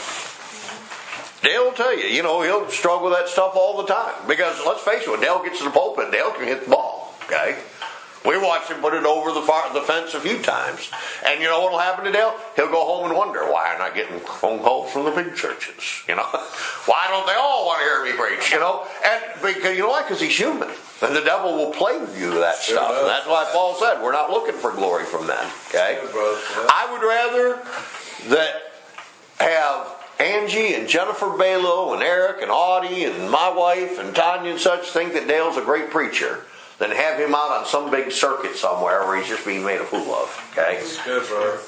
Speaker 1: Dale will tell you. You know, he'll struggle with that stuff all the time because let's face it, when Dale gets to the pulpit, Dale can hit the ball. Okay. We watched him put it over the far, the fence a few times. And you know what will happen to Dale? He'll go home and wonder, why am I getting phone calls from the big churches? You know? Why don't they all want to hear me preach? You know? And because you know why? Because he's human. And the devil will play with you that sure stuff. Does. And that's why Paul said, we're not looking for glory from men. Okay? Sure, I would rather that have Angie and Jennifer Balo and Eric and Audie and my wife and Tanya and such think that Dale's a great preacher than have him out on some big circuit somewhere where he's just being made a fool of. Okay?
Speaker 3: That's good, brother.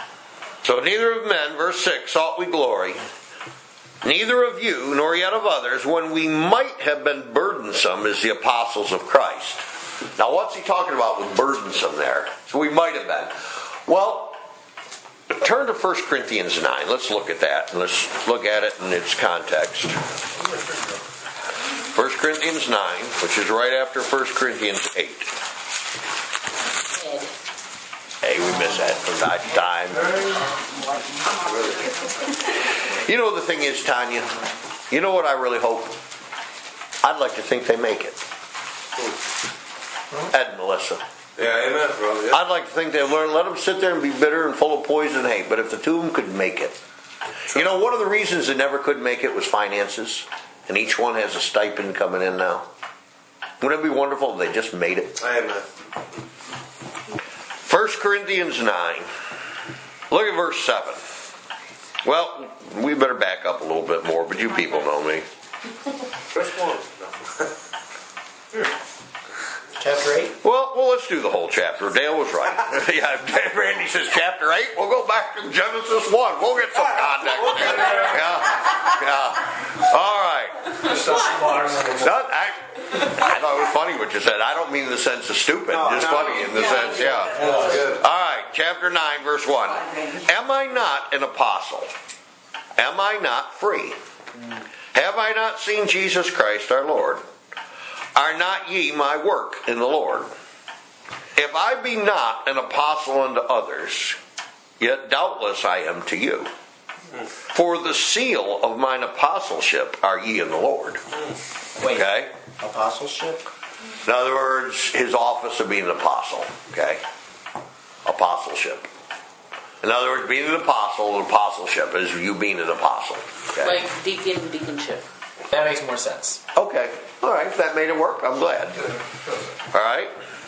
Speaker 1: So neither of men, verse six, sought we glory, neither of you, nor yet of others, when we might have been burdensome as the apostles of Christ. Now what's he talking about with burdensome there? So we might have been. Well, turn to First Corinthians nine. Let's look at that. And let's look at it in its context. First Corinthians nine, which is right after First Corinthians eight. Hey, we miss that from time to time. You know the thing is, Tanya, you know what I really hope? I'd like to think they make it. Ed and Melissa.
Speaker 3: Yeah, amen, brother. Yeah.
Speaker 1: I'd like to think they learn, let them sit there and be bitter and full of poison and hate, but if the two of them could make it. You know, one of the reasons they never could make it was finances, and each one has a stipend coming in now. Wouldn't it be wonderful if they just made it?
Speaker 3: Amen.
Speaker 1: First Corinthians nine. Look at verse seven. Well, we better back up a little bit more, but you people know me.
Speaker 3: Verse one.
Speaker 4: Chapter eight?
Speaker 1: Well, well, let's do the whole chapter. Dale was right. Yeah, Randy says chapter eight. We'll go back to Genesis one. We'll get some context. Yeah, yeah. All right. Not, I, I thought it was funny what you said. I don't mean in the sense of stupid.
Speaker 3: No,
Speaker 1: just
Speaker 3: no.
Speaker 1: funny in the sense, yeah.
Speaker 3: Good.
Speaker 1: All right, chapter nine, verse one. Am I not an apostle? Am I not free? Have I not seen Jesus Christ our Lord? Are not ye my work in the Lord? If I be not an apostle unto others, yet doubtless I am to you. For the seal of mine apostleship are ye in the Lord.
Speaker 4: Wait.
Speaker 1: Okay?
Speaker 4: Apostleship?
Speaker 1: In other words, his office of being an apostle. Okay? Apostleship. In other words, being an apostle, an apostleship is you being an apostle. Okay?
Speaker 2: Like deacon, deaconship.
Speaker 4: That makes more sense.
Speaker 1: Okay. All right. If that made it work, I'm glad. All right.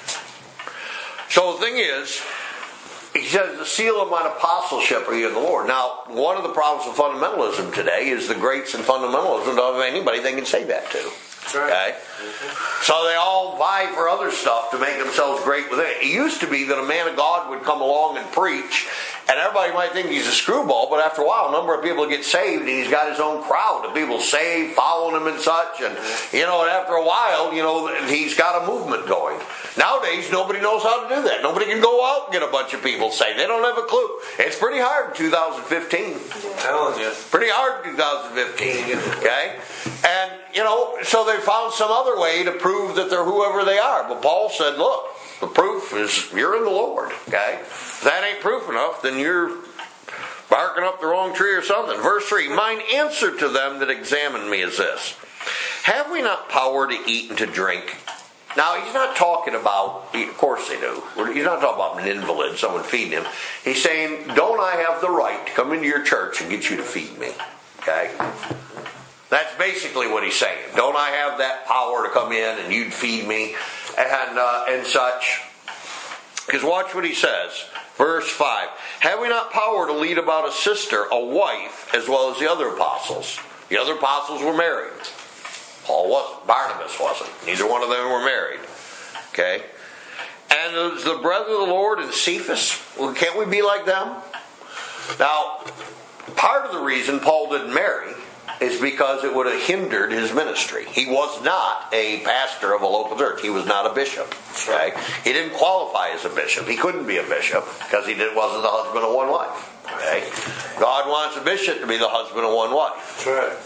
Speaker 1: So the thing is, he says, the seal of mine apostleship are you in the Lord. Now, one of the problems with fundamentalism today is the greats in fundamentalism don't have anybody they can say that to. Okay? So they all vie for other stuff to make themselves great within it. It used to be that a man of God would come along and preach, and everybody might think he's a screwball, but after a while, a number of people get saved, and he's got his own crowd of people saved, following him and such, and, you know, and after a while, you know, he's got a movement going. Nowadays, nobody knows how to do that. Nobody can go out and get a bunch of people saved. They don't have a clue. It's pretty hard in two thousand fifteen.
Speaker 3: I'm telling you.
Speaker 1: Pretty hard in two thousand fifteen, okay? And, you know, so they found some other way to prove that they're whoever they are. But Paul said, look, the proof is you're in the Lord, okay? If that ain't proof enough, then you're barking up the wrong tree or something. Verse three, mine answer to them that examine me is this. Have we not power to eat and to drink? Now, he's not talking about, of course they do. He's not talking about an invalid, someone feeding him. He's saying, don't I have the right to come into your church and get you to feed me? Okay? That's basically what he's saying. Don't I have that power to come in and you'd feed me and uh, and such? Because watch what he says. Verse five. Have we not power to lead about a sister, a wife, as well as the other apostles? The other apostles were married. Paul wasn't. Barnabas wasn't. Neither one of them were married. Okay? And the brethren of the Lord and Cephas, well, can't we be like them? Now, part of the reason Paul didn't marry is because it would have hindered his ministry. He was not a pastor of a local church. He was not a bishop. Okay? He didn't qualify as a bishop. He couldn't be a bishop because he did, wasn't the husband of one wife. Okay? God wants a bishop to be the husband of one wife.
Speaker 3: That's right.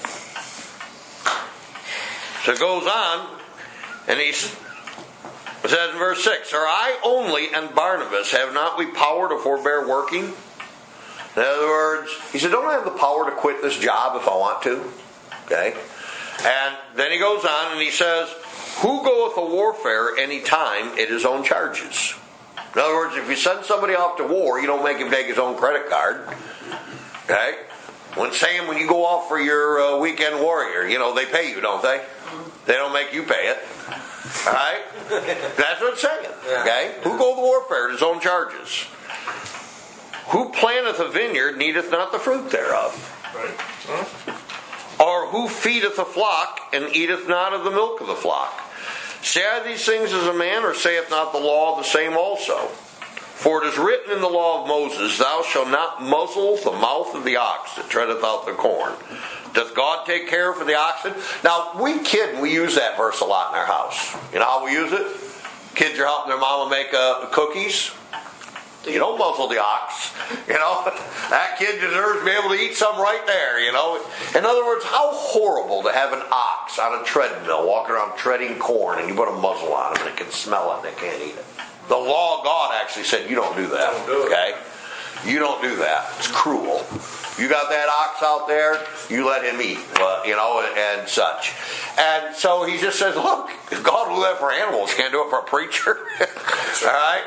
Speaker 1: So it goes on, and he says in verse six, are I only and Barnabas, have not we power to forbear working? In other words, he said, don't I have the power to quit this job if I want to? Okay? And then he goes on and he says, who goeth a warfare any time at his own charges? In other words, if you send somebody off to war, you don't make him take his own credit card. Okay? When saying when you go off for your uh, weekend warrior, you know, they pay you, don't they? They don't make you pay it. Alright? That's what it's saying. Okay? Who goeth to warfare at his own charges? Who planteth a vineyard needeth not the fruit thereof?
Speaker 3: Right.
Speaker 1: Or who feedeth a flock and eateth not of the milk of the flock? Say I these things as a man, or saith not the law the same also? For it is written in the law of Moses, thou shalt not muzzle the mouth of the ox that treadeth out the corn. Doth God take care for the oxen? Now, we kid, we use that verse a lot in our house. You know how we use it? Kids are helping their mama make uh, cookies. You don't muzzle the ox. You know, that kid deserves to be able to eat some right there, you know. In other words, how horrible to have an ox on a treadmill walking around treading corn and you put a muzzle on him and it can smell it and it can't eat it. The law of God actually said you don't do that.
Speaker 3: Don't do it.
Speaker 1: Okay? You don't do that. It's cruel. You got that ox out there, you let him eat, uh, you know, and, and such. And so he just says, look, if God will do that for animals, can't do it for a preacher. All right?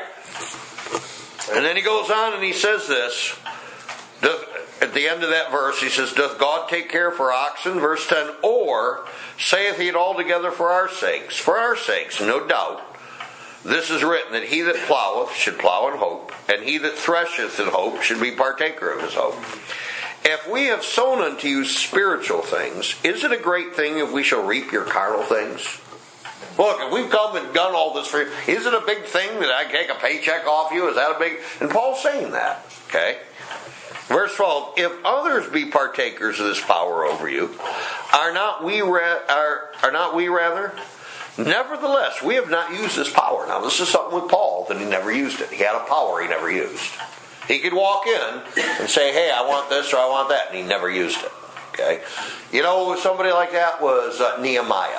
Speaker 1: And then he goes on and he says this. Doth, at the end of that verse, he says, doth God take care for oxen? Verse ten, or saith he it altogether for our sakes? For our sakes, no doubt. This is written, that he that ploweth should plow in hope, and he that thresheth in hope should be partaker of his hope. If we have sown unto you spiritual things, is it a great thing if we shall reap your carnal things? Look, if we've come and done all this for you, is it a big thing that I take a paycheck off you? Is that a big... And Paul's saying that, okay? Verse twelve, if others be partakers of this power over you, are not we, ra- are, are not we rather? Nevertheless, we have not used this power. Now, this is something with Paul that he never used it. He had a power he never used. He could walk in and say, hey, I want this or I want that, and he never used it, okay? You know, somebody like that was uh, Nehemiah,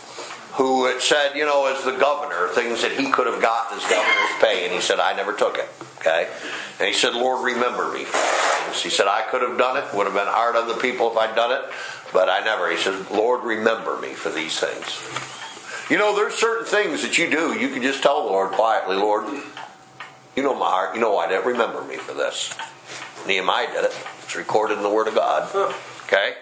Speaker 1: who had said, you know, as the governor, things that he could have gotten as governor's pay, and he said, I never took it, okay? And he said, Lord, remember me for these things. He said, I could have done it, would have been hard on the people if I'd done it, but I never. He said, Lord, remember me for these things. You know, there's certain things that you do, you can just tell the Lord quietly, Lord, you know my heart, you know I didn't remember me for this. Nehemiah did it. It's recorded in the Word of God, okay?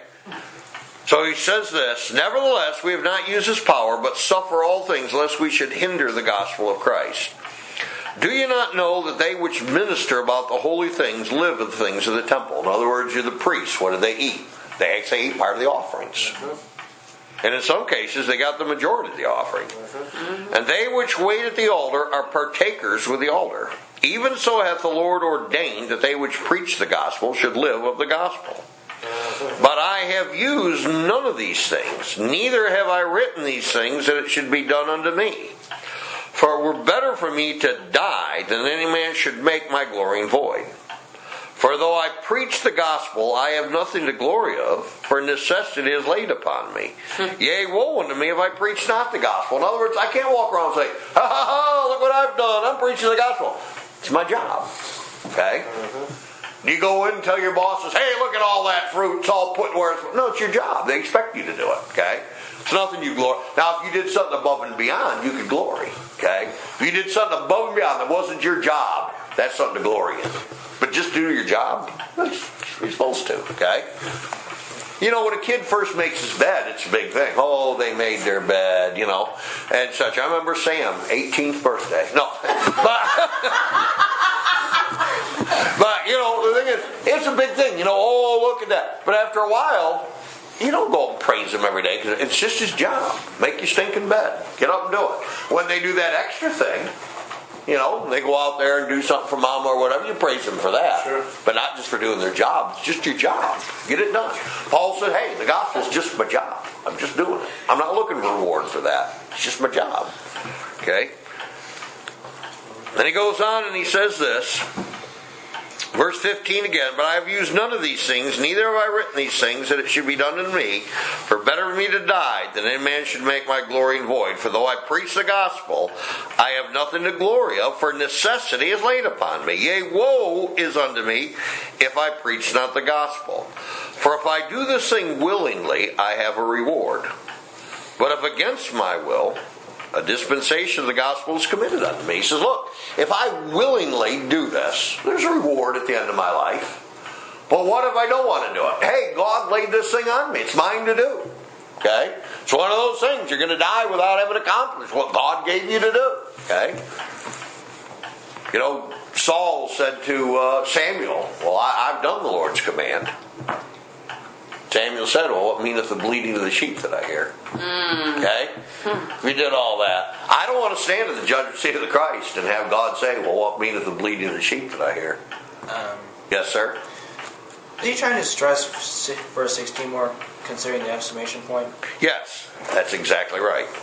Speaker 1: So he says this, nevertheless, we have not used his power, but suffer all things, lest we should hinder the gospel of Christ. Do you not know that they which minister about the holy things live of the things of the temple? In other words, you're the priests. What do they eat? They actually eat part of the offerings. And in some cases, they got the majority of the offering. And they which wait at the altar are partakers with the altar. Even so hath the Lord ordained that they which preach the gospel should live of the gospel. But I have used none of these things, neither have I written these things that it should be done unto me. For it were better for me to die than any man should make my glory void. For though I preach the gospel, I have nothing to glory of, for necessity is laid upon me. Yea, woe unto me if I preach not the gospel. In other words, I can't walk around and say, ha ha ha, look what I've done, I'm preaching the gospel. It's my job, okay? You go in and tell your bosses, hey, look at all that fruit, it's all put where it's... No, it's your job. They expect you to do it, okay? It's nothing you glory. Now, if you did something above and beyond, you could glory, okay? If you did something above and beyond that wasn't your job, that's something to glory in. But just do your job, you're supposed to, okay? You know, when a kid first makes his bed, it's a big thing. Oh, they made their bed, you know, and such. I remember Sam, eighteenth birthday. No. But, but, you know, the thing is, it's a big thing. You know, oh, look at that. But after a while, you don't go and praise him every day because it's just his job. Make your stinking bed. Get up and do it. When they do that extra thing, you know, they go out there and do something for mama or whatever, you praise them for that. Sure. But not just for doing their job. It's just your job. Get it done. Paul said, hey, the gospel's just my job. I'm just doing it. I'm not looking for reward for that. It's just my job. Okay? Then he goes on and he says this. Verse fifteen again, but I have used none of these things, neither have I written these things, that it should be done in me. For better for me to die than any man should make my glory void. For though I preach the gospel, I have nothing to glory of, for necessity is laid upon me. Yea, woe is unto me if I preach not the gospel. For if I do this thing willingly, I have a reward. But if against my will, a dispensation of the gospel is committed unto me. He says, look, if I willingly do this, there's a reward at the end of my life. But what if I don't want to do it? Hey, God laid this thing on me. It's mine to do. Okay? It's one of those things. You're going to die without having accomplished what God gave you to do. Okay? You know, Saul said to uh, Samuel, well, I, I've done the Lord's command. Samuel said, well, what meaneth the bleating of the sheep that I hear? Mm. Okay? Hmm. We did all that. I don't want to stand at the judgment seat of the Christ and have God say, well, what meaneth the bleating of the sheep that I hear? Um, yes, sir?
Speaker 4: Is he trying to stress verse sixteen more, considering the exclamation point?
Speaker 1: Yes, that's exactly right.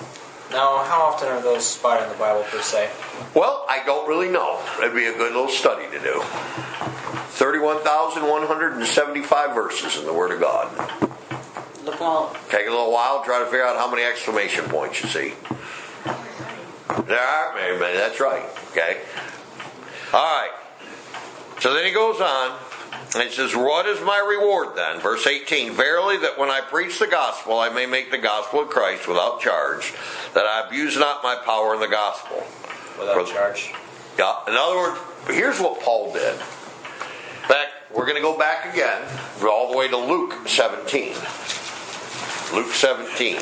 Speaker 4: Now, how often are those spotted in the Bible per se?
Speaker 1: Well, I don't really know. That'd be a good little study to do. thirty-one thousand one hundred seventy-five verses in the Word of God.
Speaker 2: Look all.
Speaker 1: Take a little while, try to figure out how many exclamation points you see. There aren't very many, that's right. Okay? Alright. So then he goes on, and he says, what is my reward then? Verse eighteen, verily that when I preach the gospel, I may make the gospel of Christ without charge, that I abuse not my power in the gospel.
Speaker 4: Without
Speaker 1: For,
Speaker 4: charge?
Speaker 1: Yeah. In other words, here's what Paul did. In fact, we're going to go back again, all the way to Luke seventeen. Luke seventeen.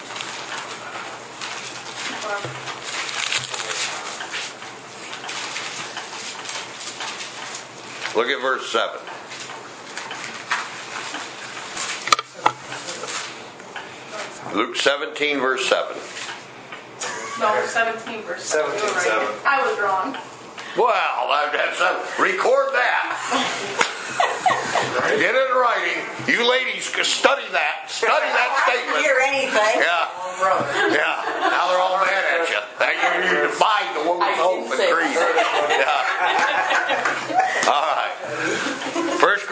Speaker 1: Look at verse seven. Luke seventeen, verse seven.
Speaker 5: No, seventeen verse seven.
Speaker 3: seventeen,
Speaker 5: You were right.
Speaker 3: seven.
Speaker 5: I was wrong.
Speaker 1: Well, that's a, record that. Get it in writing. You ladies, study that. Study that statement.
Speaker 7: Hear anything?
Speaker 1: Yeah.
Speaker 7: Oh, brother.
Speaker 1: Yeah. Now they're all mad at you. Now you, you define the woman's
Speaker 2: I
Speaker 1: hope
Speaker 2: didn't
Speaker 1: and
Speaker 2: say
Speaker 1: creed. Yeah. All right. First,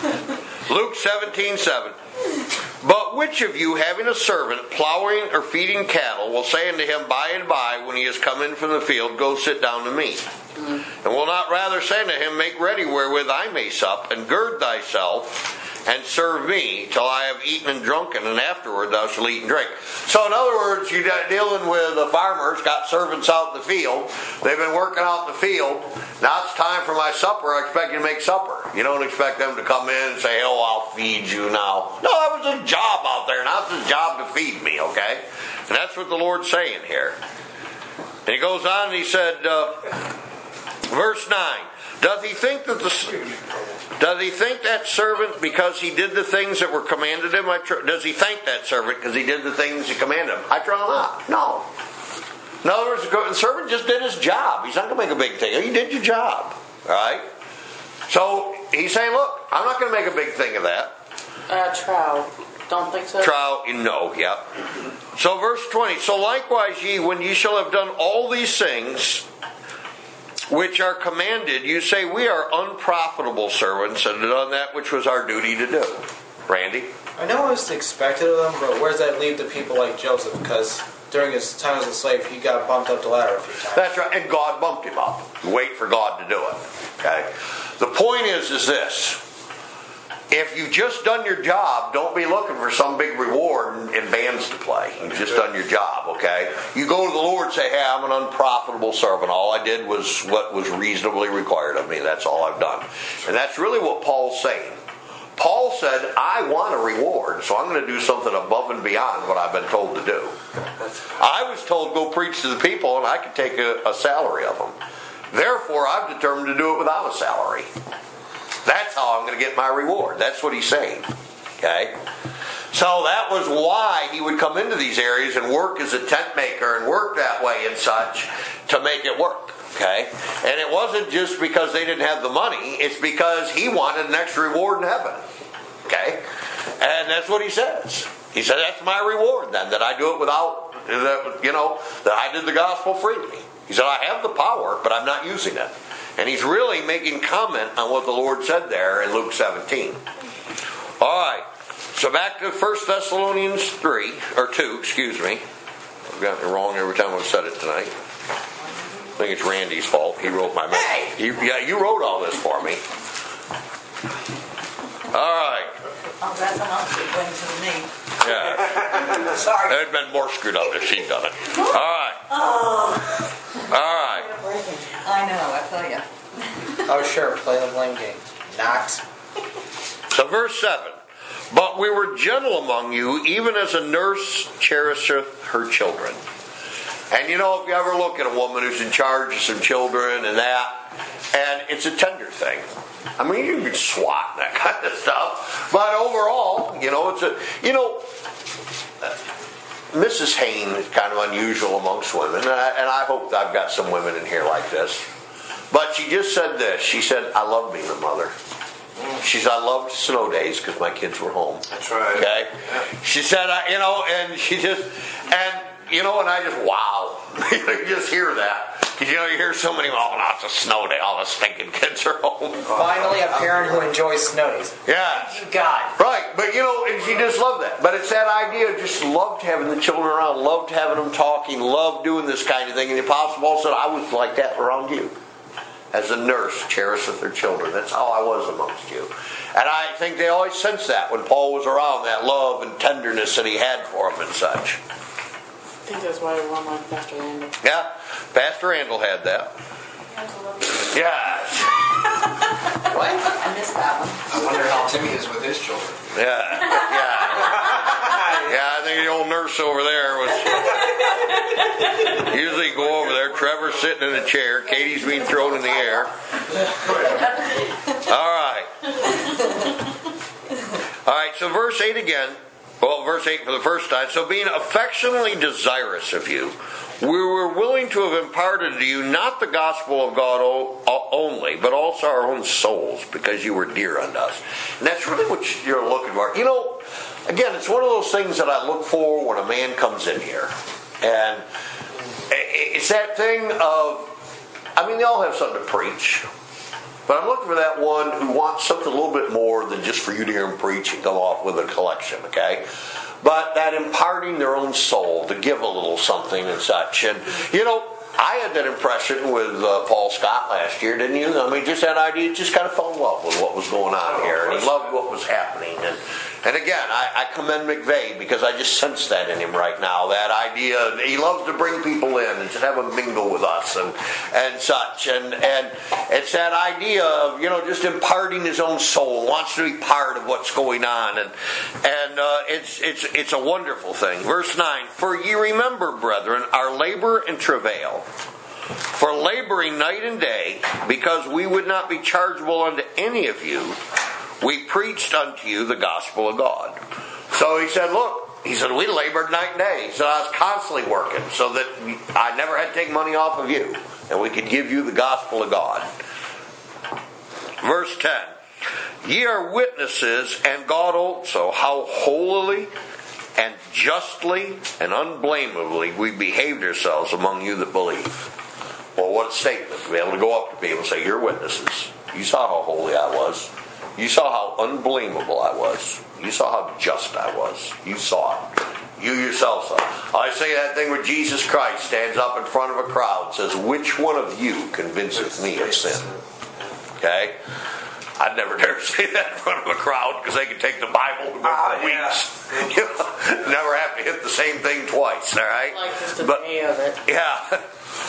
Speaker 1: Luke seventeen seven. But which of you, having a servant plowing or feeding cattle, will say unto him by and by, when he is come in from the field, go sit down to meat? Mm-hmm. And will not rather say unto him, make ready wherewith I may sup, and gird thyself, and serve me, till I have eaten and drunken, and afterward thou shalt eat and drink. So in other words, you're dealing with the farmers, got servants out in the field. They've been working out in the field. Now it's time for my supper. I expect you to make supper. You don't expect them to come in and say, oh, I'll feed you now. No, that was his job out there. Now it's his job to feed me, okay? And that's what the Lord's saying here. And he goes on and he said, uh, verse nine, does he think that the does he think that servant because he did the things that were commanded him? I tr- does he thank that servant because he did the things he commanded him? I try not. No. In other words, the servant just did his job. He's not going to make a big thing. You did your job, all right? So he's saying, look, I'm not going to make a big thing of that.
Speaker 2: Uh, trow. Don't think so?
Speaker 1: Trow, no, yeah. So verse twenty, so likewise ye, when ye shall have done all these things which are commanded, you say, we are unprofitable servants and have done that which was our duty to do. Randy?
Speaker 4: I know it was expected of them, but where does that leave the people like Joseph? Because during his time as a slave, he got bumped up the ladder a few times.
Speaker 1: That's right, and God bumped him up. Wait for God to do it. Okay? The point is, is this. If you've just done your job, don't be looking for some big reward and, and bands to play. You've just done your job, okay? You go to the Lord and say, hey, I'm an unprofitable servant. All I did was what was reasonably required of me. That's all I've done. And that's really what Paul's saying. Paul said, I want a reward, so I'm going to do something above and beyond what I've been told to do. I was told go preach to the people, and I could take a, a salary of them. Therefore, I've determined to do it without a salary. That's how I'm going to get my reward. That's what he's saying. Okay? So that was why he would come into these areas and work as a tent maker and work that way and such to make it work. Okay? And it wasn't just because they didn't have the money. It's because he wanted an extra reward in heaven. Okay? And that's what he says. He said, that's my reward then, that I do it without, you know, that I did the gospel freely. He said, I have the power, but I'm not using it. And he's really making comment on what the Lord said there in Luke seventeen. All right. So back to First Thessalonians three, or two, excuse me. I've gotten it wrong every time I've said it tonight. I think it's Randy's fault. He wrote my message. He, yeah, you wrote all this for me. All right.
Speaker 7: Oh, that's enough to bring to me.
Speaker 1: Yeah.
Speaker 7: Sorry.
Speaker 1: There'd been more screwed up if she'd done it. All right.
Speaker 7: Oh.
Speaker 1: All right.
Speaker 7: I know, I tell you.
Speaker 4: Oh, sure, play the blame game. Knox.
Speaker 1: So verse seven. But we were gentle among you, even as a nurse cherisheth her children. And you know, if you ever look at a woman who's in charge of some children and that, and it's a tender thing. I mean, you can swat and that kind of stuff. But overall, you know, it's a, you know, uh, Missus Hain is kind of unusual amongst women, and I, and I hope that I've got some women in here like this. But she just said this. She said, I love being a mother. She said, I loved snow days because my kids were home.
Speaker 3: That's right.
Speaker 1: Okay? Yeah. She said, I, you know, and she just, and you know, and I just, wow. You just hear that. Because, you know, you hear so many, oh, no, it's a snow day. All the stinking kids are home.
Speaker 4: Finally, a parent who enjoys snow days.
Speaker 1: Yeah.
Speaker 4: Thank you, God.
Speaker 1: Right, but you know, and she just loved that. But it's that idea of just loved having the children around, loved having them talking, loved doing this kind of thing. And the Apostle Paul said, I was like that around you. As a nurse cherisheth her children. That's how I was amongst you. And I think they always sensed that when Paul was around, that love and tenderness that he had for them and such.
Speaker 2: I think that's why everyone liked Pastor Randall.
Speaker 1: Yeah, Pastor Randall had that. Yes.
Speaker 7: What? I missed that one.
Speaker 6: I wonder how Timmy is with his children.
Speaker 1: Yeah, yeah. Yeah, I think the old nurse over there was... Usually go over there, Trevor's sitting in a chair, Katie's being thrown in the air. All right. All right, so verse eight again. Well, verse eight for the first time. So being affectionately desirous of you, we were willing to have imparted to you not the gospel of God only, but also our own souls, because you were dear unto us. And that's really what you're looking for. You know, again, it's one of those things that I look for when a man comes in here. And it's that thing of, I mean, they all have something to preach. But I'm looking for that one who wants something a little bit more than just for you to hear him preach and come off with a collection, okay? But that imparting their own soul to give a little something and such. And, you know, I had that impression with uh, Paul Scott last year, didn't you? I mean, just that idea, just kind of fell in love with what was going on here. And he loved what was happening. And and again, I, I commend McVeigh because I just sense that in him right now. That idea, he loves to bring people in and just have them mingle with us and and such. And and it's that idea of, you know, just imparting his own soul, wants to be part of what's going on. And and uh, it's it's it's a wonderful thing. Verse nine, for ye remember, brethren, our labor and travail, for laboring night and day, because we would not be chargeable unto any of you, we preached unto you the gospel of God. So he said, look, he said, we labored night and day. He said, I was constantly working so that I never had to take money off of you, and we could give you the gospel of God. Verse ten, ye are witnesses, and God also, how holily and justly and unblameably we behaved ourselves among you that believe. Well, what a statement to be able to go up to people and say, you're witnesses. You saw how holy I was. You saw how unblameable I was. You saw how just I was. You saw it. You yourself saw it. I say that thing where Jesus Christ stands up in front of a crowd and says, which one of you convinceth me of sin? Okay? I'd never dare say that in front of a crowd because they could take the Bible and go for weeks. Yeah. You know, never have to hit the same thing twice, all right?
Speaker 2: Like just a
Speaker 1: but,
Speaker 2: day of it.
Speaker 1: Yeah.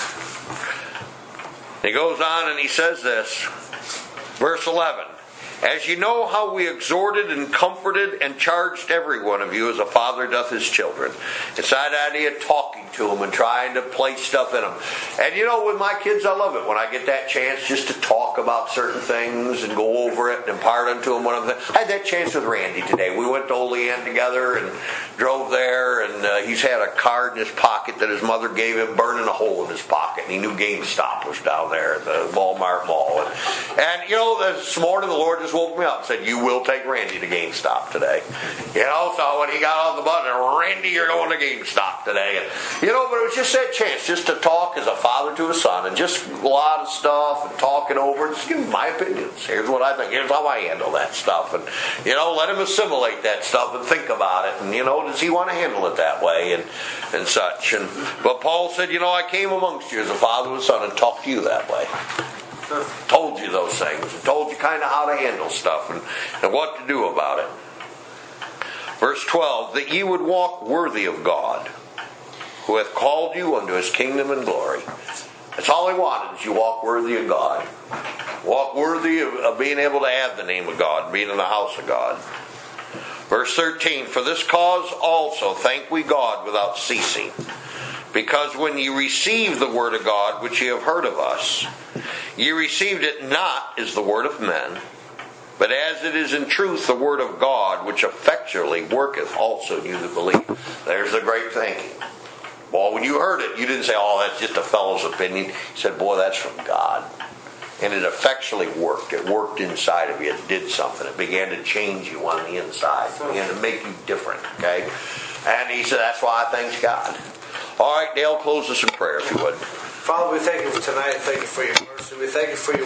Speaker 1: He goes on and he says this, verse eleven. As you know how we exhorted and comforted and charged every one of you as a father doth his children. It's that idea of talking to them and trying to place stuff in them. And you know, with my kids, I love it when I get that chance just to talk about certain things and go over it and impart unto them. One of them. I had that chance with Randy today. We went to Olean together and drove there, and uh, he's had a card in his pocket that his mother gave him, burning a hole in his pocket. And he knew GameStop was down there at the Walmart Mall. And, and you know, this morning the Lord just woke me up and said, you will take Randy to GameStop today. You know, so when he got off the bus, Randy, you're going to GameStop today. And, you know, but it was just that chance just to talk as a father to a son and just a lot of stuff and talking over and just give him my opinions. Here's what I think. Here's how I handle that stuff. And, you know, let him assimilate that stuff and think about it. And, you know, does he want to handle it that way and, and such. And But Paul said, you know, I came amongst you as a father and son and talked to you that way. Told you those things. Told you kind of how to handle stuff and, and what to do about it. Verse twelve, that ye would walk worthy of God, who hath called you unto his kingdom and glory. That's all he wanted, is you walk worthy of God. Walk worthy of, of being able to have the name of God, being in the house of God. Verse thirteen, for this cause also thank we God without ceasing, because when ye received the word of God, which ye have heard of us, ye received it not as the word of men, but as it is in truth the word of God, which effectually worketh also in you that believe. There's the great thinking. Well, when you heard it, you didn't say, oh, that's just a fellow's opinion. You said, boy, that's from God. And it effectually worked. It worked inside of you. It did something. It began to change you on the inside. It began to make you different. Okay? And he said, that's why I thank God. All right, Dale, close us in prayer if you would.
Speaker 3: Father, we thank you for tonight. Thank you for your mercy. We thank you for your